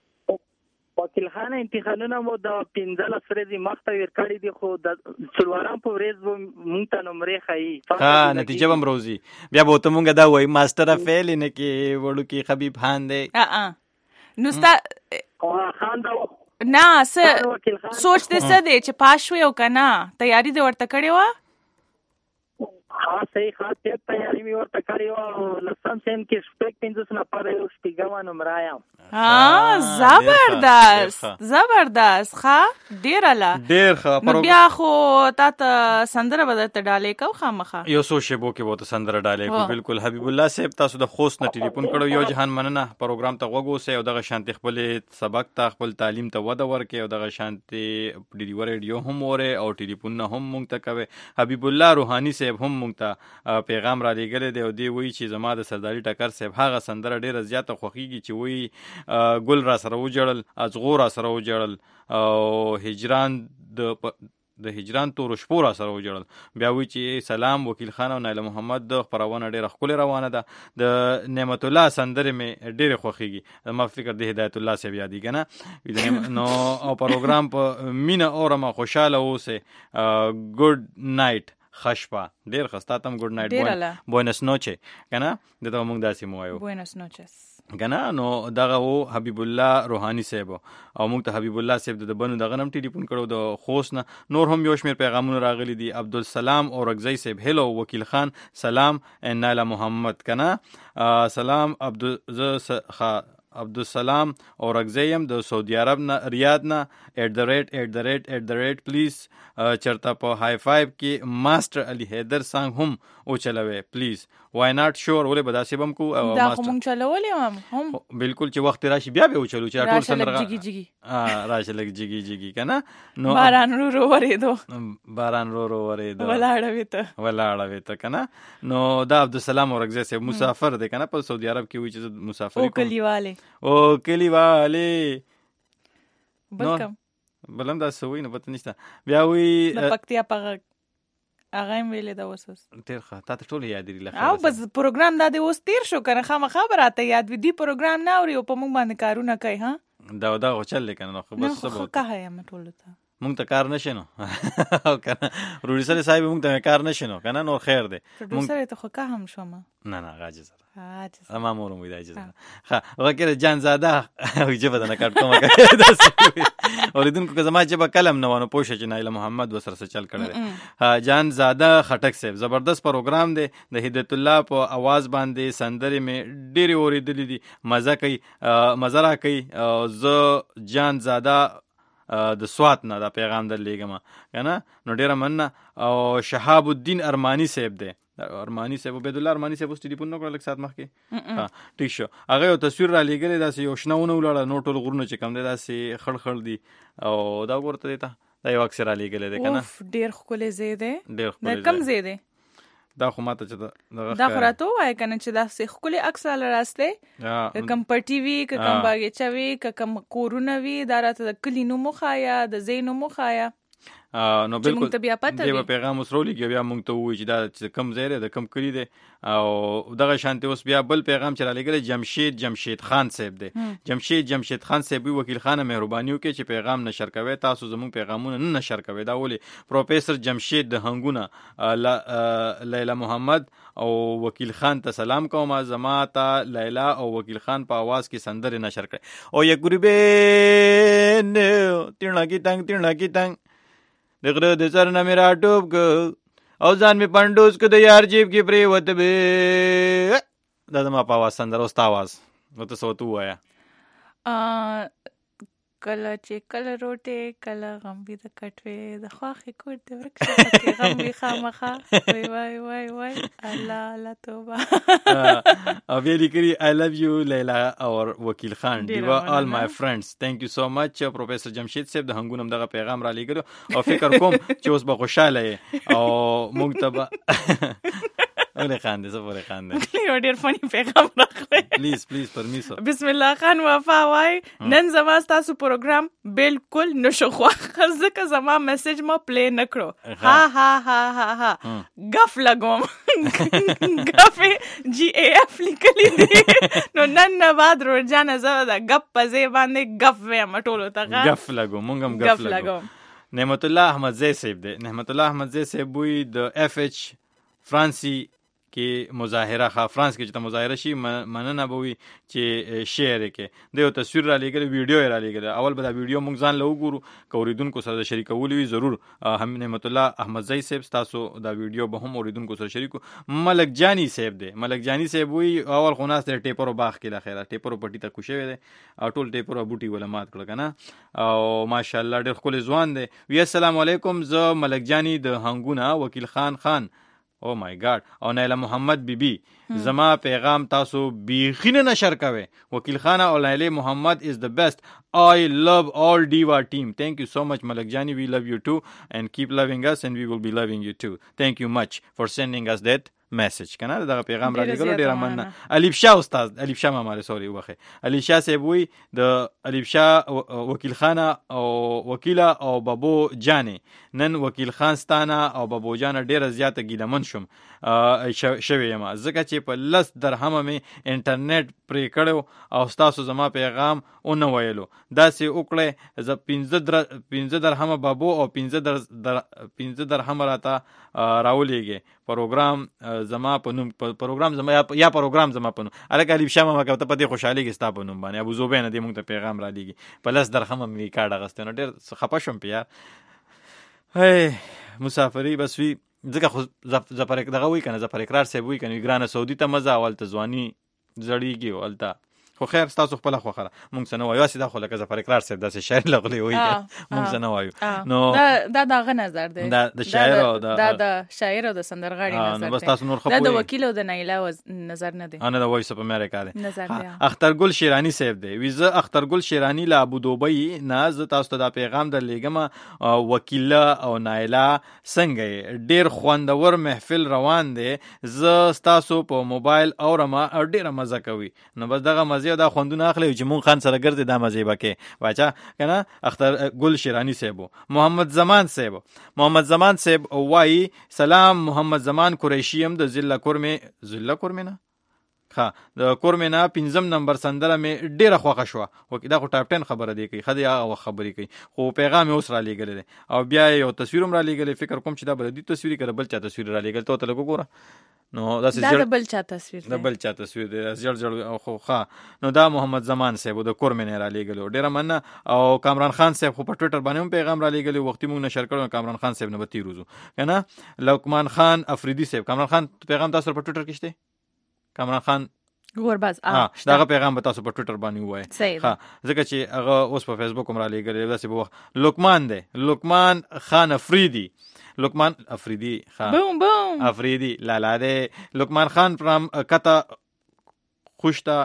وکیل خان امتحانونه مو د پنځه لس ورځې مخته ورکړي دي خو د څلورم په ورځ به مونږ ته نمرې ښایي ها نتیجه به هم روزي بیا به ته مونږ دا وایي ماسټره فیل نه کې وړو کې حبیب خان دی نو ستا خان دا نه څه سوچ دې څه دی چې پاس شوی او که نه تیاری دې ورته کړې وه؟ ها صحیح خاص ډېر تیاری مې ورته کړې وه او لسم سیم کې شپږ پنځوس نفره یو شپږمه نمره یم. ها زبردست زبردست ښه ډېره له ډېر ښه. نو بیا خو تا ته سندره به درته ډالۍ کوو خامخا یو څو شیبو کې به ته سندره ډالۍ کوو. بالکل حبیب الله صاحب تاسو د خوست نه ټلیفون کړو. یو جهان مننه پروګرام ته غوږ اوسئ او دغه شانتې خپلې سبق ته خپل تعلیم ته وده ورکړئ او دغه شانتې ډیلیور ریډیو هم اورئ او ټلیفونونه هم مونږ ته کوئ. حبیب الله روحاني صاحب هم مونږ ته پیغام را لېږلی دی او دی وایي چې زما د سرداري ټکر صاحب هغه سندره ډېره زیاته خوښېږي چې وایي ګل را سره وجړل ازغو را سره وجړل او هجران د د هجران تورو شپو را سره وجړل. بیا وایي چې سلام وکیل خان او نایله محمد د خپرونه ډېره ښکلې روانه ده. د نعمت الله سندرې مې ډېرې خوښېږي. زما فکر د هدایت الله صاحب یادېږي که نه نو او پروګرام په مینه اورمه خوشحاله اوسئ. ګډ نایټ خشپا ډیر خستا تم ګډ نایټ بوینس نوچه کنه دغه موږ داسې مو وایو بوینس نوچس کنه نو دغه وو حبیب الله روحاني صاحب او موږ ته حبیب الله صاحب د بنو دغه نم ټلیفون کړو د خوست نه. نور هم یو شمیر پیغامونه راغلي دي. عبدالسلام او رغزی صاحب هلو وکیل خان سلام نایله محمد کنه سلام عبد عبدالسلام او رغزیم د سعودي عرب نه ریاض نه ایٹ د ریٹ ایٹ د ریٹ ایٹ د ریٹ پلیز چرته په های فایو کې ماستر علي حیدر سانګ هم او چلوي پلیز وای ناٹ شور ولې بداسې بم کو دا خو مونږ چلولې هم بالکل چې وخت راشي بیا به وچلو چې ټول سندره جګي جګي ا راشه لګ جګي جګي کنه نو باران رو رو ورېدو باران رو رو ورېدو ولاړه وته ولاړه وته کنه نو دا عبدالسلام او رغزی صاحب مسافر دی کنه په سعودي عرب کې وی چې مسافر او کلیواله او کلیواله بلکم بلم دا سوي نه پته نشته. بیا وی د پکتیا په هغه هم ویلې دا وسوس تیر خا تا ته ټول یاد لري او بس پروګرام دا د اوس تیر شو کنه خامہ خبراته یاد وی دی پروګرام نه اوري او په موږ باندې کارونه کوي ها دا دا چل لیکنه نو خو بس سبا کا ہے م ټول ته مونږ ته کار نشي نو او کنه روډیسر صاحب مونږ ته کار نشي نو کنه نو خیر دی روډیسر ته خو کا هم شوم نه نه غاجز عاجز اما مورم وی دایجز ها وکړه جان زاده او جبه نه کټ کومه کوي داسې اوریدونکو که زما جبه کلم نه ونه پوښه چې نایله محمد وسره چل کړل ها جان زاده خټک صاحب زبردست پروګرام دی د هدایت الله په आवाज باندې سندرې مې ډېری اوریدلې دي مزه کوي مزه را کوي زه جان زاده د سوات نه دا پیغام در لېږم کنه نو ډېره مننه او شهاب الدین ارمانی صاحب دی ارمانی صاحب عبید الله ارمانی صاحب ټلیفون نو کړل لږ ساعت مخکې ها ټیک شو هغه یو تصویر را لېږلی داسې یو شنهونه ولاړه نو ټول غرونه چې کم دی داسې خړ خړ دي او دا ورته دی ته دا یو اکثر را لېږلی دی که نه ډېر ښکلی ځای دی ډېر ښکلی کم ځای دی دا خو ماته چې دا خو راته ووایه که نه چې داسې ښکلی عکس راله راستی که کم پټي وي که کم باغچه وي که کم کورونه وي دا راته د کلي نوم وښایه د ځای نوم وښایه نو بالکل دی به پیغام اوس راولېږي بیا مونږ ته ووایي چې دا چې کم ځای دی د کم کلي دی او دغه شانتې اوس بیا بل پیغام چې رالیږلی جمشید جمشید خان صاحب دی جمشید جمشید خان صاحب وي وکیل خانه مهرباني وکړئ چې پیغام نشر کوئ تاسو زموږ پیغامونه نه نشر کوئ دا ولې پروفیسر جمشید د هنګونه لیلا محمد او وکیل خان ته سلام کوم زما ته لیلا او وکیل خان په आवाज کې سندرې نشر کړئ او یک ګریبین تیرنا کی تنگ تیرنا کی تنگ دغره د سر نه میرا ټوب کو او ځان می پندوس کو د یار جیب کې پری وت به دا زما په आवाज سندره اوس आवाज نو ته څه تو وایا کله چې کله روټه کله غم وي د کټوي د خواخې کوټ د ورکه کې غم وي خامخه وای وای وای وای الله الله توبه او وی لیکي I love you لیلا اور وکیل خان دی all my friends thank you so much پروفیسر جمشید صاحب د هنګونم دغه پیغام را لېږلو او فکر کوم چې اوس به خوشاله او موږ ته ولې خاندې زه پورې خاندې یو ډېر فني پیغام راغلی پلیز پلیز پرمیسو بسم الله خان وفا وای نن زما ستاسو پروګرام بالکل نشو خوښ ځکه زما میسج مو پلی نه کړو ها ها ها ها ها غف لګوم غف جی ای اف لیکلی دی نو نن نه بعد روزانه زه د غف په ځای باندې غف وایم ټولو ته غف لګوم مونږ هم غف لګوم نعمت الله احمد زی صاحب دی نعمت الله احمد زی صاحب وی د اف ایچ فرانسی کې مظاهره ښه فرانس کې چې مظاهره شي مننه به وي چې شعر کې د یو تصویر را لېږلی ویډیو یې را لېږلی اول به دا ویډیو موږ ځان له وګورو که اورېدونکو سره د شریکولو وي ضرور هم نعمت الله احمد زی صاحب ستاسو دا ویډیو به هم اورېدونکو سره شریکو ملک جانی صاحب دی ملک جانی صاحب وی اول خو ناست دی ټیپرو باغ کې له خیره ټیپرو پټي ته کوشوی دی او ټول ټیپرو بوټي وله مات کړه که نه او ماشاءالله ډېر ښکلی ځوان دی وی السلام علیکم زه ملک جانی د هنګونه وکیل خان خان او مای ګاډ او نیله محمد بی بی زما پیغام تاسو بیخی نه نشر کوئ وکیل خان او نیله محمد is the best I love all Diva team thank you so much Malak Jani we love you too and keep loving us and we will be loving you too thank you much for sending us that message کنه دغه پیغام را لګلو ډیر مننه الیف شاه استاد الیف شاه ماماره سوري وخه الیف شاه صاحب وی د الیف شاه وکیل خان او وکیله او بابو جانی نن وکیل خان ستانه او بابو جان ډیره زیاته ګیلمن شوم شوی یم ځکه چې په لس درهم مې انټرنیټ پرې کړو او تاسو زما پیغام اون ویلو داسې وکړې ز پنځه درهم بابو او پنځه در پنځه درهم راته راولېږي پروګرام زما په نوم پروګرام زما یا پروګرام زما په نوم الګ علی شمه مکه ته په دې خوشحالي کې ستا په نوم باندې ابو زوبینه دې مونږ ته پیغام را لېږي په لس درهم مې کارډ اغستنه ډېر خپه شوم په یار هی مسافری بس وی ځکه خو زفر دغه وی کنه زفر اقرار صاحب وی کنه ګرانه سعودي ته مزه اول ته ځواني زړیږي ولته خو خیر تاسو خپل خو خره مونږ څه نه وایو چې دا خو لکه زفر اقرار صاحب داسې شاعر لغلی وایي مونږ څه نه وایو نو دا دا غ نظر دی دا د شاعر او دا د شاعر او د سندرغاړي نظر دی نو بس تاسو نور خپل دا د وکیل او د نیلا نظر نه دی انا د وایس اپ امریکا دی نظر دی اخترګل شیرانی صاحب دی ویزه اخترګل شیرانی له ابو دوبی نه ز تاسو ته دا پیغام در لېګم وکیل او نایلا څنګه ډیر خوندور محفل روان دی ز تاسو په موبایل اورما ډیره مزه کوي نو بس دغه مزه دا خوندونه اخلي چې مون خان سره ګرځي دا مزه بکې واچا کنه اختر ګل شیرانی صاحب محمد زمان صاحب محمد زمان صاحب وای سلام محمد زمان قریشیم د ضلع کورمه ضلع کورمه نه ها د کورمه نه پنځم نمبر سندره مې ډیره خوښه شو وکي دا خو ټاپ ټن خبره دی کوي خدای هغه خبرې کوي خو پیغام اوس را لېګل او بیا یو تصویر هم را لېګل فکر کوم چې دا بل دي تصویر کړه بل چا تصویر را لېګل ته لګو ګوره نو دا د بل چا تصویر دی د بل چا تصویر دی زړ زړ خو ښه نو دا محمد زمان صاحب د کورمه نه را لېګلو ډیره مننه او کامران خان صاحب خو په ټویټر باندې هم پیغام را لېګلو وختي موږ نشر کړو کامران خان صاحب نه به تیروزو کنه لقمان خان افریدی صاحب کامران خان پیغام تاسو په ټویټر کې شته کامران خان ګورباز ها داغه پیغام به تاسو په ټویټر باندې وای ها ځکه چې هغه اوس په فیسبوک هم را لېګل داسې به لقمان دی لقمان خان افریدی لقمان افریدی خان بوم بوم افریدی لالا دی لقمان خان فرام کتا خوشتا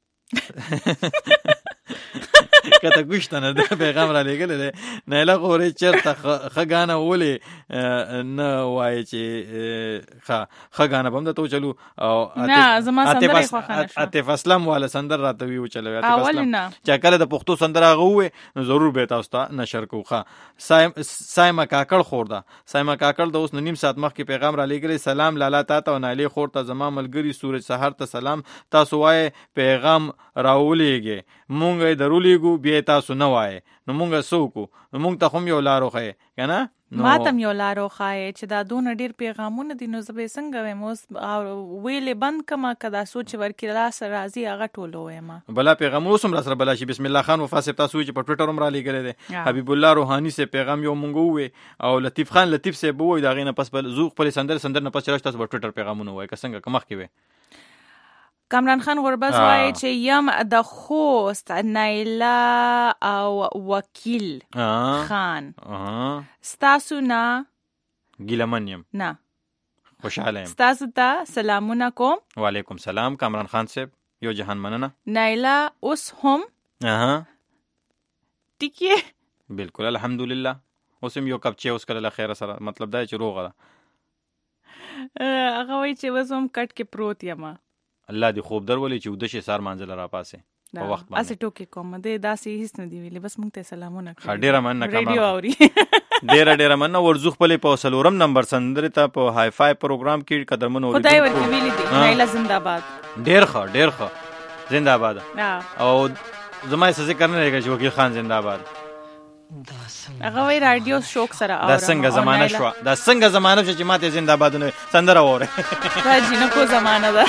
کته ګوشتنه د پیغام را لېګل دی نیله غوري چرته خګانه ولې نه وای چې خ خګانه بم ته چلو او نه زما سندره خوښه نشو عاطف اسلم والا سندر راته ویو چلو عاطف اسلم چې کله د پښتو سندره غوې نو ضرور به تاسو ته نشر کوو ښه سایما کاکړ خور دا سایما کاکړ د اوس نیم ساعت مخکې پیغام را لېګل سلام لالا تا ته او نالي خور ته زما ملګری سورج سحر ته سلام تاسو وای پیغام راولېږي مونږ یې درولېګو بیا تاسو نه وای نو مونږ سوکو نو مونږ ته هم یو لارو خې کنه ماتم یو لارو خای چې دا دون ډیر پیغامونه دي نو زبې څنګه وې موس ویلې بند کما کدا سوچ ورکړه لا سره راضي هغه ټولو ما بلا پیغامونه سم را سره بلا شي بسم الله خان وفاسه تاسو چې په ټویټر هم را لېګل دي حبیب الله روحانی سے پیغام یو مونږ وې او لطیف خان لطیف سے بووي دا غینه پس بل زوق پر سندر سندر نه پس راځ تاسو په ټویټر پیغامونه وای که څنګه کمخ کې وې کامران خان غرباز وای چې یم د خوست نایلا او وکیل خان ستاسو نه ګیلمن یم نه خوشاله یم ستاسو ته سلامونه کوم وعلیکم سلام کامران خان صاحب یو جهان مننه نایلا اوس هم اها ټیکه بالکل الحمدلله اوس هم یو کپ چې اوس کله خیر سره مطلب دا چې روغه هغه وای چې وزم کټ کې پروت یم. الله دې خوب درولې چې وده شي سار مانځل را پاسه په وخت باندې. اسه ټوکی کوم دې داسې هیڅ نه دی ویلې، بس مونږ ته سلامونه کوي. ډېره مننه کوم. ریډیو اوري. ډېره ډېره مننه. ورزو خپلې په سلورم نمبر سندرې ته په های فای پروګرام کې قدرمن اوري. خدای ورته ویلې دي نایله زنده‌باد. ډېر ښه ډېر ښه زنده‌باد. او زما څه ذکر نه لګی چې وکیل خان زنده‌باد. هغه وی رادیو شوق سره اورم. دا څنګه زمانہ شو، دا څنګه زمانہ چې ماته زنده‌باد نه سندره وره. دا جنکو زمانہ ده.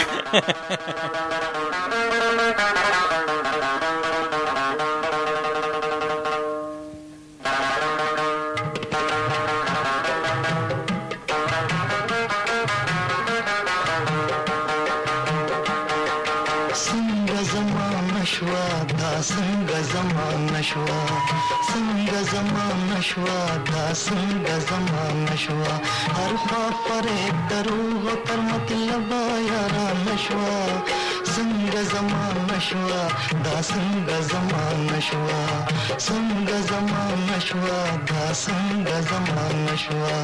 څنګه زمانه شوا څنګه زمانه شوا دا څنګه زمانه شوا هر خوا پرې دروغ تر مطلب یاران شوا څنګه زمانه شوا دا څنګه زمانه شوا څنګه زمانه شوا دا څنګه زمانه شوا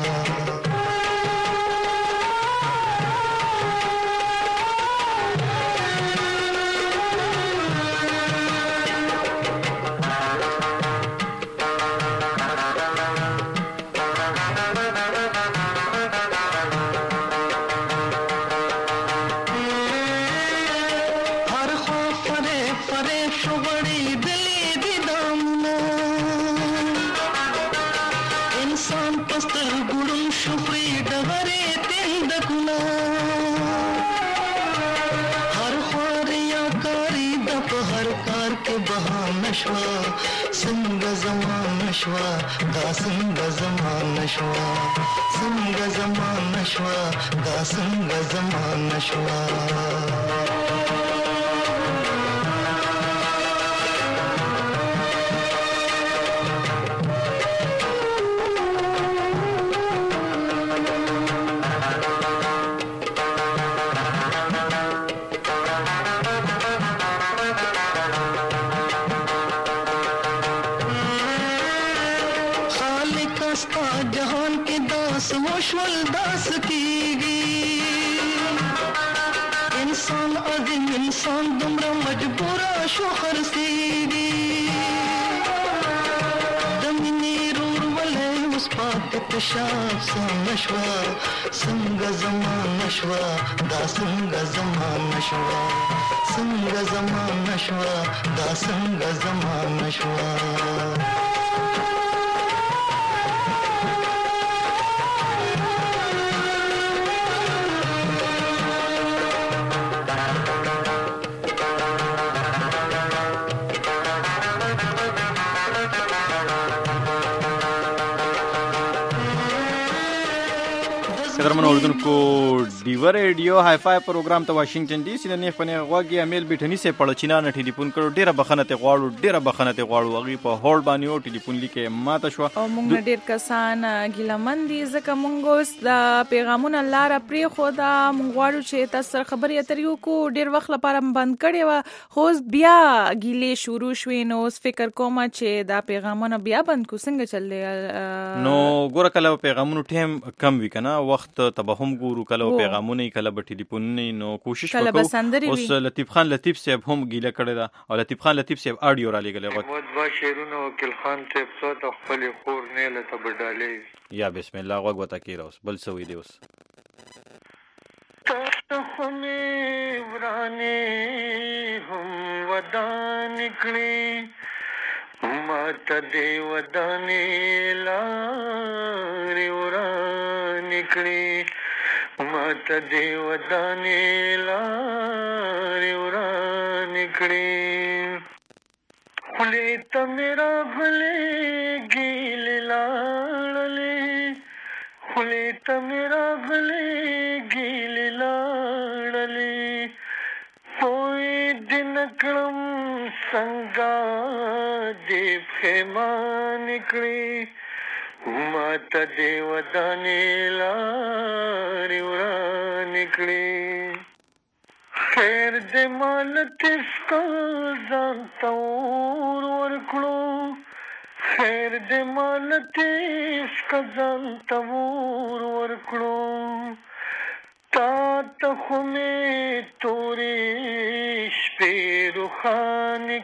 څنګه زمانه شوا دا څنګه زمانه شوا څنګه زمانه شوا دا څنګه زمانه شوا وشول داس کیږي انسان عظیم انسان دومره مجبور شو خرسيږي د مینې رور ولې اوس پاتې تشاب څنګه شوا څنګه زمانه شوا دا څنګه زمانه شوا څنګه زمانه شوا دا څنګه زمانه شوا قدرمن اوردونکو ډیو ریډیو های فای پروګرام ته واشنگټن ډي سي د نه خپل غواګي امیل بیٹنی سه پړچینا نه ټلیفون کړو ډیره بخنه ته غواړو ډیره بخنه ته غواړو هغه په هول باندې او ټلیفون لیکه ماته شو او موږ ډیر کسان ګیلمندي ځکه موږ اوس د پیغامونو لار پرې خو دا موږ غواړو چې تاسو خبرې اترې کو ډیر وخت لپاره بند کړي و خو بیا ګیلې شروع شوې نو فکر کوم چې دا پیغامونه بیا بند کو څنګه چلې نو ګوره کله پیغامونو ټیم کم وی کنه وخت ته هم ګورو کله پیغامونه کله به ټلیفون نه نو کوشش وکړو اوس لطیف خان لطیف صاحب هم ګیله کړی دا او لطیف خان لطیف صاحب اډیو را لګلې غوښ محمد با شیرونو وکیل خان ته څو ته خپل خور نه لته بډالې یا بسم الله غوږ وتا کیره اوس بل څه وی دی اوس تاسو هم ورانه هم ودان کړی مات دې ودانې لارې وران کړی مات دې ودانې لارې وران کړی خولې ته میرا غلې ګیل لاړلې خولې ته میرا غلې ګیل لاړلې پوی دن کړم څنګه دې پښېمان کړې ماته دې ودانې لارې وران کړې خیر دې مال تسکا ځان ته اور ورکړو خیر دې مال تسکا ځان ته اور ورکړو تا ته خو مې تورې شپې روښانې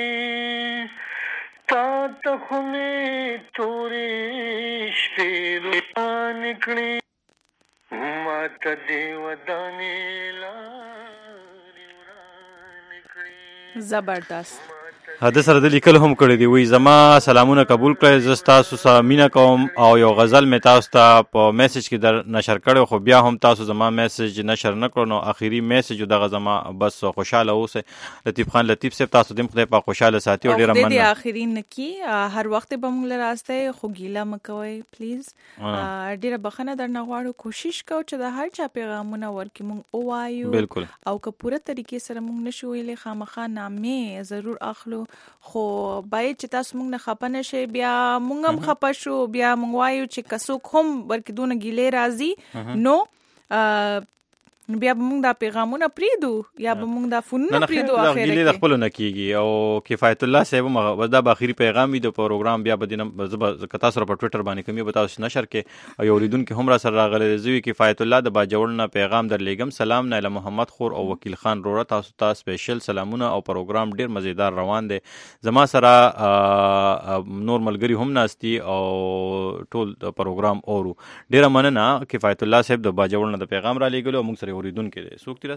کړې تا ته خو مې تورې شپې روښانې کړې ما ته دې ودانې لارې ورانې کړې. زبردست. د سره د لیکل هم کړی دی وی زما سلامونه قبول کړئ زه تاسو سره مینه کوم او یو غزل مې تاسو ته په میسج کې در نشر کړی خو بیا هم تاسو زما میسج نشر نه کړو نو اخیری میسج دغه زما بس خوشاله اوسئ. لطیف خان لطیف صاحب تاسو دې خدای په خوشاله ساتي او ډیره مننه. د اخیری نکی هر وخت به موږ لراسته خو ګیله مکوئ پلیز. ډیره بخنه درنه غواړو کوشش کوو چې د هر چا پیغامونه ورکې موږ اوایو بالکل او که پوره طریقې سره موږ نشو ویلې خامخا نامې ضرور اخلو خو باید چې تاسو موږ نه خپه نشئ بیا موږ هم خپه شو بیا موږ وایو چې که څوک هم ورکې دونه ګیلې راځي نو بیا به موږ دا پیغامونه پریدو یا به موږ دا فونونه پریدو اخر کې ګیلې د خپل نه کیږي او کفایت الله صاحب مغه دا به اخیری پیغام دی د پروګرام بیا به دینم ز کتا سره په ټوئیټر باندې کومي به تاسو نشر کې او اوریدونکو هم را سره راغلي زوی کفایت الله د باجوړ نه پیغام در لېګم سلام نه محمد خور او وکیل خان روړه تاسو ته سپیشل سلامونه او پروګرام ډیر مزیدار روان دی زما سره نور ملګری هم ناشتي او ټول پروګرام اورو ډیر مننه کفایت الله صاحب د باجوړ نه د پیغام را لېګلو موږ سره اوریدونکو دی څوک تیرس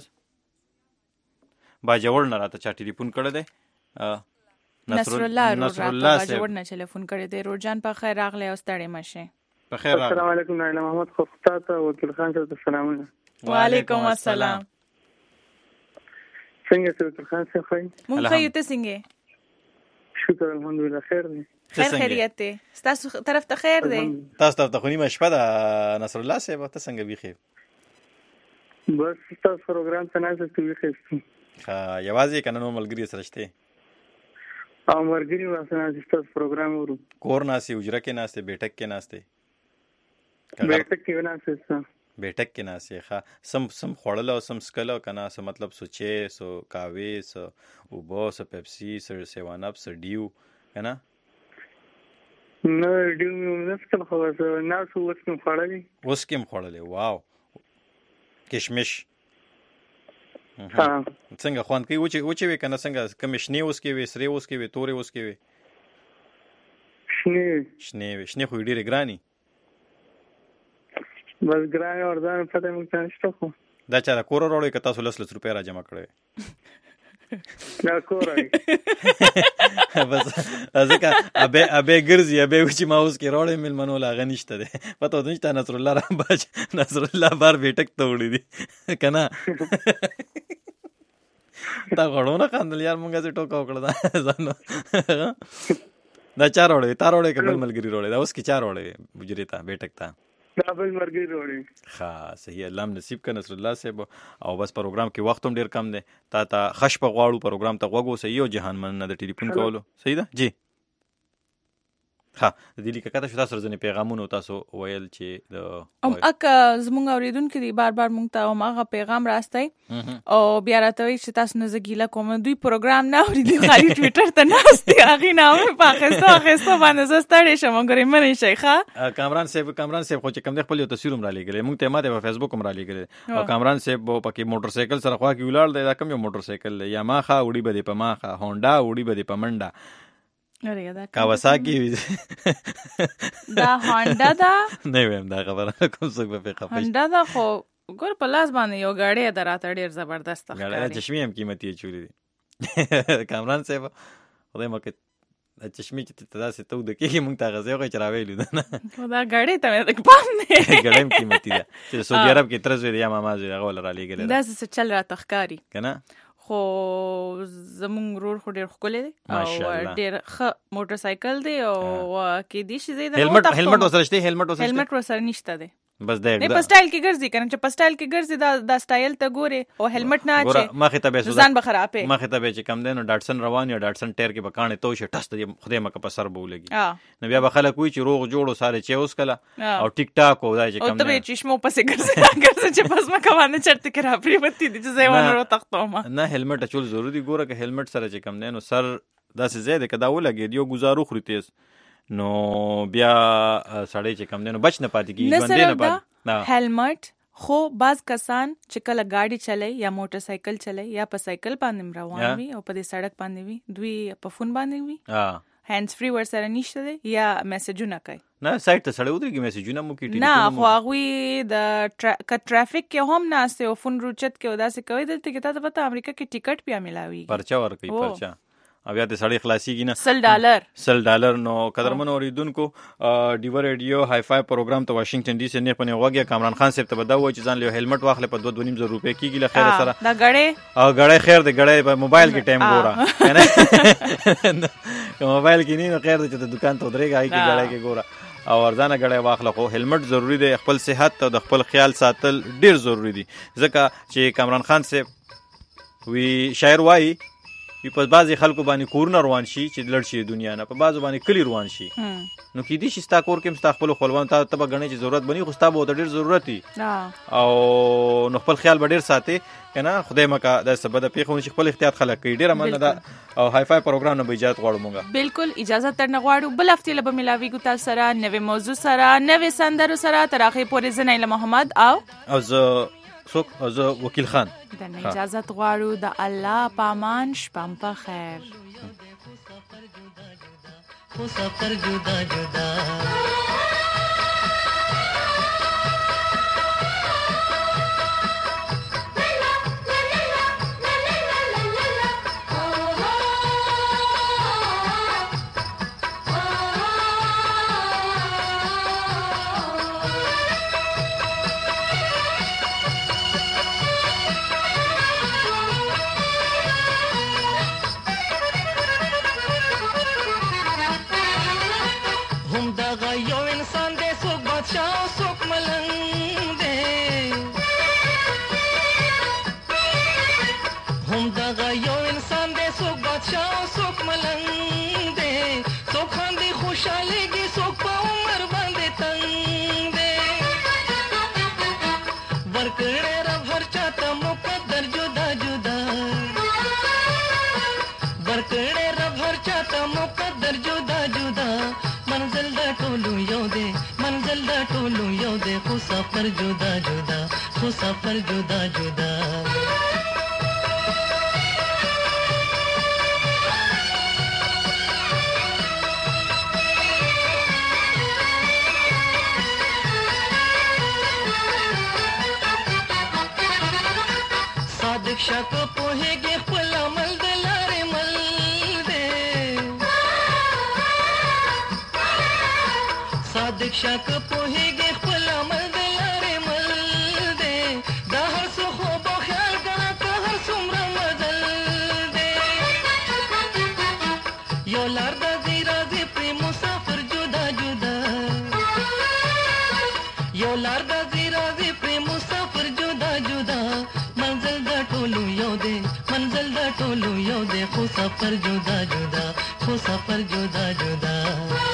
باجوړ نه راته چا ټلیفون کړی دی نصر الله نصر الله باجوړ نه ټلیفون کړی دی روجان په خیر راغلی او ستړی مشه په خیر راغلی. السلام علیکم نایله محمد خفتا ته وکیل خان ته سلامونه. وعلیکم السلام. څنګه څه وکیل خان څه خای مونږ خو یو ته څنګه شکر الحمدلله خیر دی خیر خیریت دی تاسو طرف ته خیر دی تاسو طرف ته خو نیمه شپه ده نصر الله صاحب ته څنګه بیخي بس تاسو پروګرام ته نه ځکه ویښه ښه یوازې کنه نو ملګری سره شته او ملګری واسه نه تاسو پروګرام ورو کور ناسي اجره کې ناسته بیٹک کې ناسته بیٹک کې ناسته بیٹک کې ناسي ښه سم سم خوړل او سم سکل او کنه سم مطلب سوچې سو کاوي سو او بو سو پیپسي سو سیوان اپ سو ډیو کنه نو ډیو مې نه سکل خو نه سو وڅ کوم خوړلې اوس کوم خوړلې واو کشمش ها څنګه خوان کوي و چې و چې کنه څنګه کمشنی اوس کې وي سری اوس کې وي تورې اوس کې وي شنه شنه شنه خو ډیره ګرانی بس ګرانی ورځان پته مونږ ته نشته خو دا چا کور وروړي که تاسو لس لس روپیا را جمع کړئ دا کورای بس ازکه ابه ابه ګرځي ابه چې ما اوس کې روړې مل منو لا غنښت ده پته ودی چې نصر الله را باج نصر الله بار بیٹک ته وړي دي کنه دا غړونه خاندل یار مونږه چې ټوکا وکړه ځانو دا چا روړې تا روړې کبل ملګری روړې دا اوس کې چا روړې بجری تا بیٹک تا دا بل مرګي وروړي ښه صحیح الله نصیب ک نصر الله صاحب او بس پروګرام کې وخت هم ډیر کم دی تا ته خش په غواړو پروګرام ته غوږو صحیح او جهان من نه د ټلیفون کولو صحیح ده جی ها د دې لیکه کته شو تاسو ځنې پیغامونه تاسو ویل چې د ام اک زمونږ اوریدونکو دی بار بار مونږ ته هغه پیغام راستای او بیا راته وی چې تاسو نه زګیلا کوم دوی پروګرام نه اوریدي خالي ټوئیټر ته ناشتي هغه نامه پاکستان پاکستان باندې زستړې شم غوړې منې شيخه کامران صاحب کامران صاحب خو چې کوم د خپل یو تصویر را لګلې مونږ ته ماته په فیسبوک هم را لګلې او کامران صاحب پکې موټر سایکل سره خوا کې ولاړ دی دا کوم یو موټر سایکل یا ماخه وړي بده په ماخه هونډا وړي بده په منډا کاواساکی دا هونډا دا نه ویم دا خبره کوم څه په خپل هونډا دا خو ګور په لاس باندې یو غاړي دراته ډیر زبردست غاړي چشمي هم قیمتي چوری دي کامران صاحب خدای مکه چشمي چې تدا سه تو د کېږي مونږ ته غزه خو چراویلو ده نه دا غاړي ته مې تک پام نه غاړي هم قیمتي ده چې سعودي عرب کې ترز وی یا ماما زه غول را لګل دا څه چل را تخکاری کنه خو زمونږ رور خو ډیر ښکلی دی او ډیر ښه موټر سایکل دی او کې دی شي زیاده هیلمټ هیلمټ وسره شته هیلمټ وسره هیلمټ وسره نشته دی بس دا نه په سټایل کې ګرځي کنه چې په سټایل کې ګرځي دا د سټایل ته ګوري او هیلمټ نه اچي مخه ته به ځان بخرابه مخه ته به چې کم دینو ډاټسن روان یا ډاټسن ټایر کې بکانه تو شه ټست دی خدای مکه په سر بولګي نو بیا به خلک وی چې روغ جوړو ساره چې اوس کله او ټیک ټاک او دا چې کم او ته به چشمو پسې ګرځي ګرځي چې پس مکه باندې چرته کې را پری وتی دي چې زه ونه تختوم نه هیلمټ چول ضروری ګوره که هیلمټ سره چې کم دینو سر داسې زیاده کدا ولګي دیو گزارو خوري تیز نو بیا سړی چې کم دینو بچ نه پاتې کیږي ژوند نه پاتې هیلمټ خو بعض کسان چې کله گاډي چلای یا موټر سایکل چلای یا په سایکل باندې روان وي او په دې سړک باندې وي دوی په فون باندې وي ها هاندز فری ورسره نشته دی یا میسجونه کوي نه سایت ته سړی ودرېږي میسجونه مو کوي نه خو هغوی د ک ټرافیک کې هم ناسته او فون روچت کې او داسې کوي دلته کې تا ته پته امریکا کې ټیکټ بیا ملاوي پرچا ورکوي پرچا او بیا د سړی خلاصيږي نه سل ډالر سل ډالر نو قدرمن اوریدونکو ډیو ریډیو های فای پروګرام ته واشنگټن ډي سي نه پنه وګیا کامران خان صاحب ته بداو چې ځان له هیلمټ واخلې په دوه نیم زره روپے کېږي له خیر سره دا غړې او غړې خیر د غړې په موبایل کې ټایم ګورا کنه موبایل کې نه خیر د دکان ته درېږي هاي کې غړې کې ګورا او ورځانه غړې واخله خو هیلمټ ضروری دی خپل صحت او د خپل خیال ساتل ډیر ضروری دي ځکه چې کامران خان صاحب وی شاعر وایي په بعضی خلکو باندې کورونه روان شي چې لړ شي دنیا نه په بعضو باندې کلی روان شي نو کې دي چې ستا کور کې مستا خپل خپلوان ته ته غنې چې ضرورت بني خو ستا به ډیر ضرورت دي او نو خپل خیال به ډیر ساتي کنه خدای مکه د سبب د پیښو چې خپل احتیاط خلک کوي ډیر مننه ده او های فای پروګرام نه به اجازه غواړو مونږه بالکل اجازه تر نه غواړو بل هفته له ملاوي ګو تاسو سره نوې موضوع سره نوې سندرو سره تر اخر پورې زنیل محمد او او زه څوک زه وکیل خان د اجازه غواړو د الله پامان شپم په خیر مسافر جدا جدا सफर जुदा जुदा हो सफर जुदा जुदा सादिक शक पोहेगे खपल अमल दलारे मल दे सादिक शक पोहेगे खपल अमल सफर जुदा जुदा हो सफर जुदा जुदा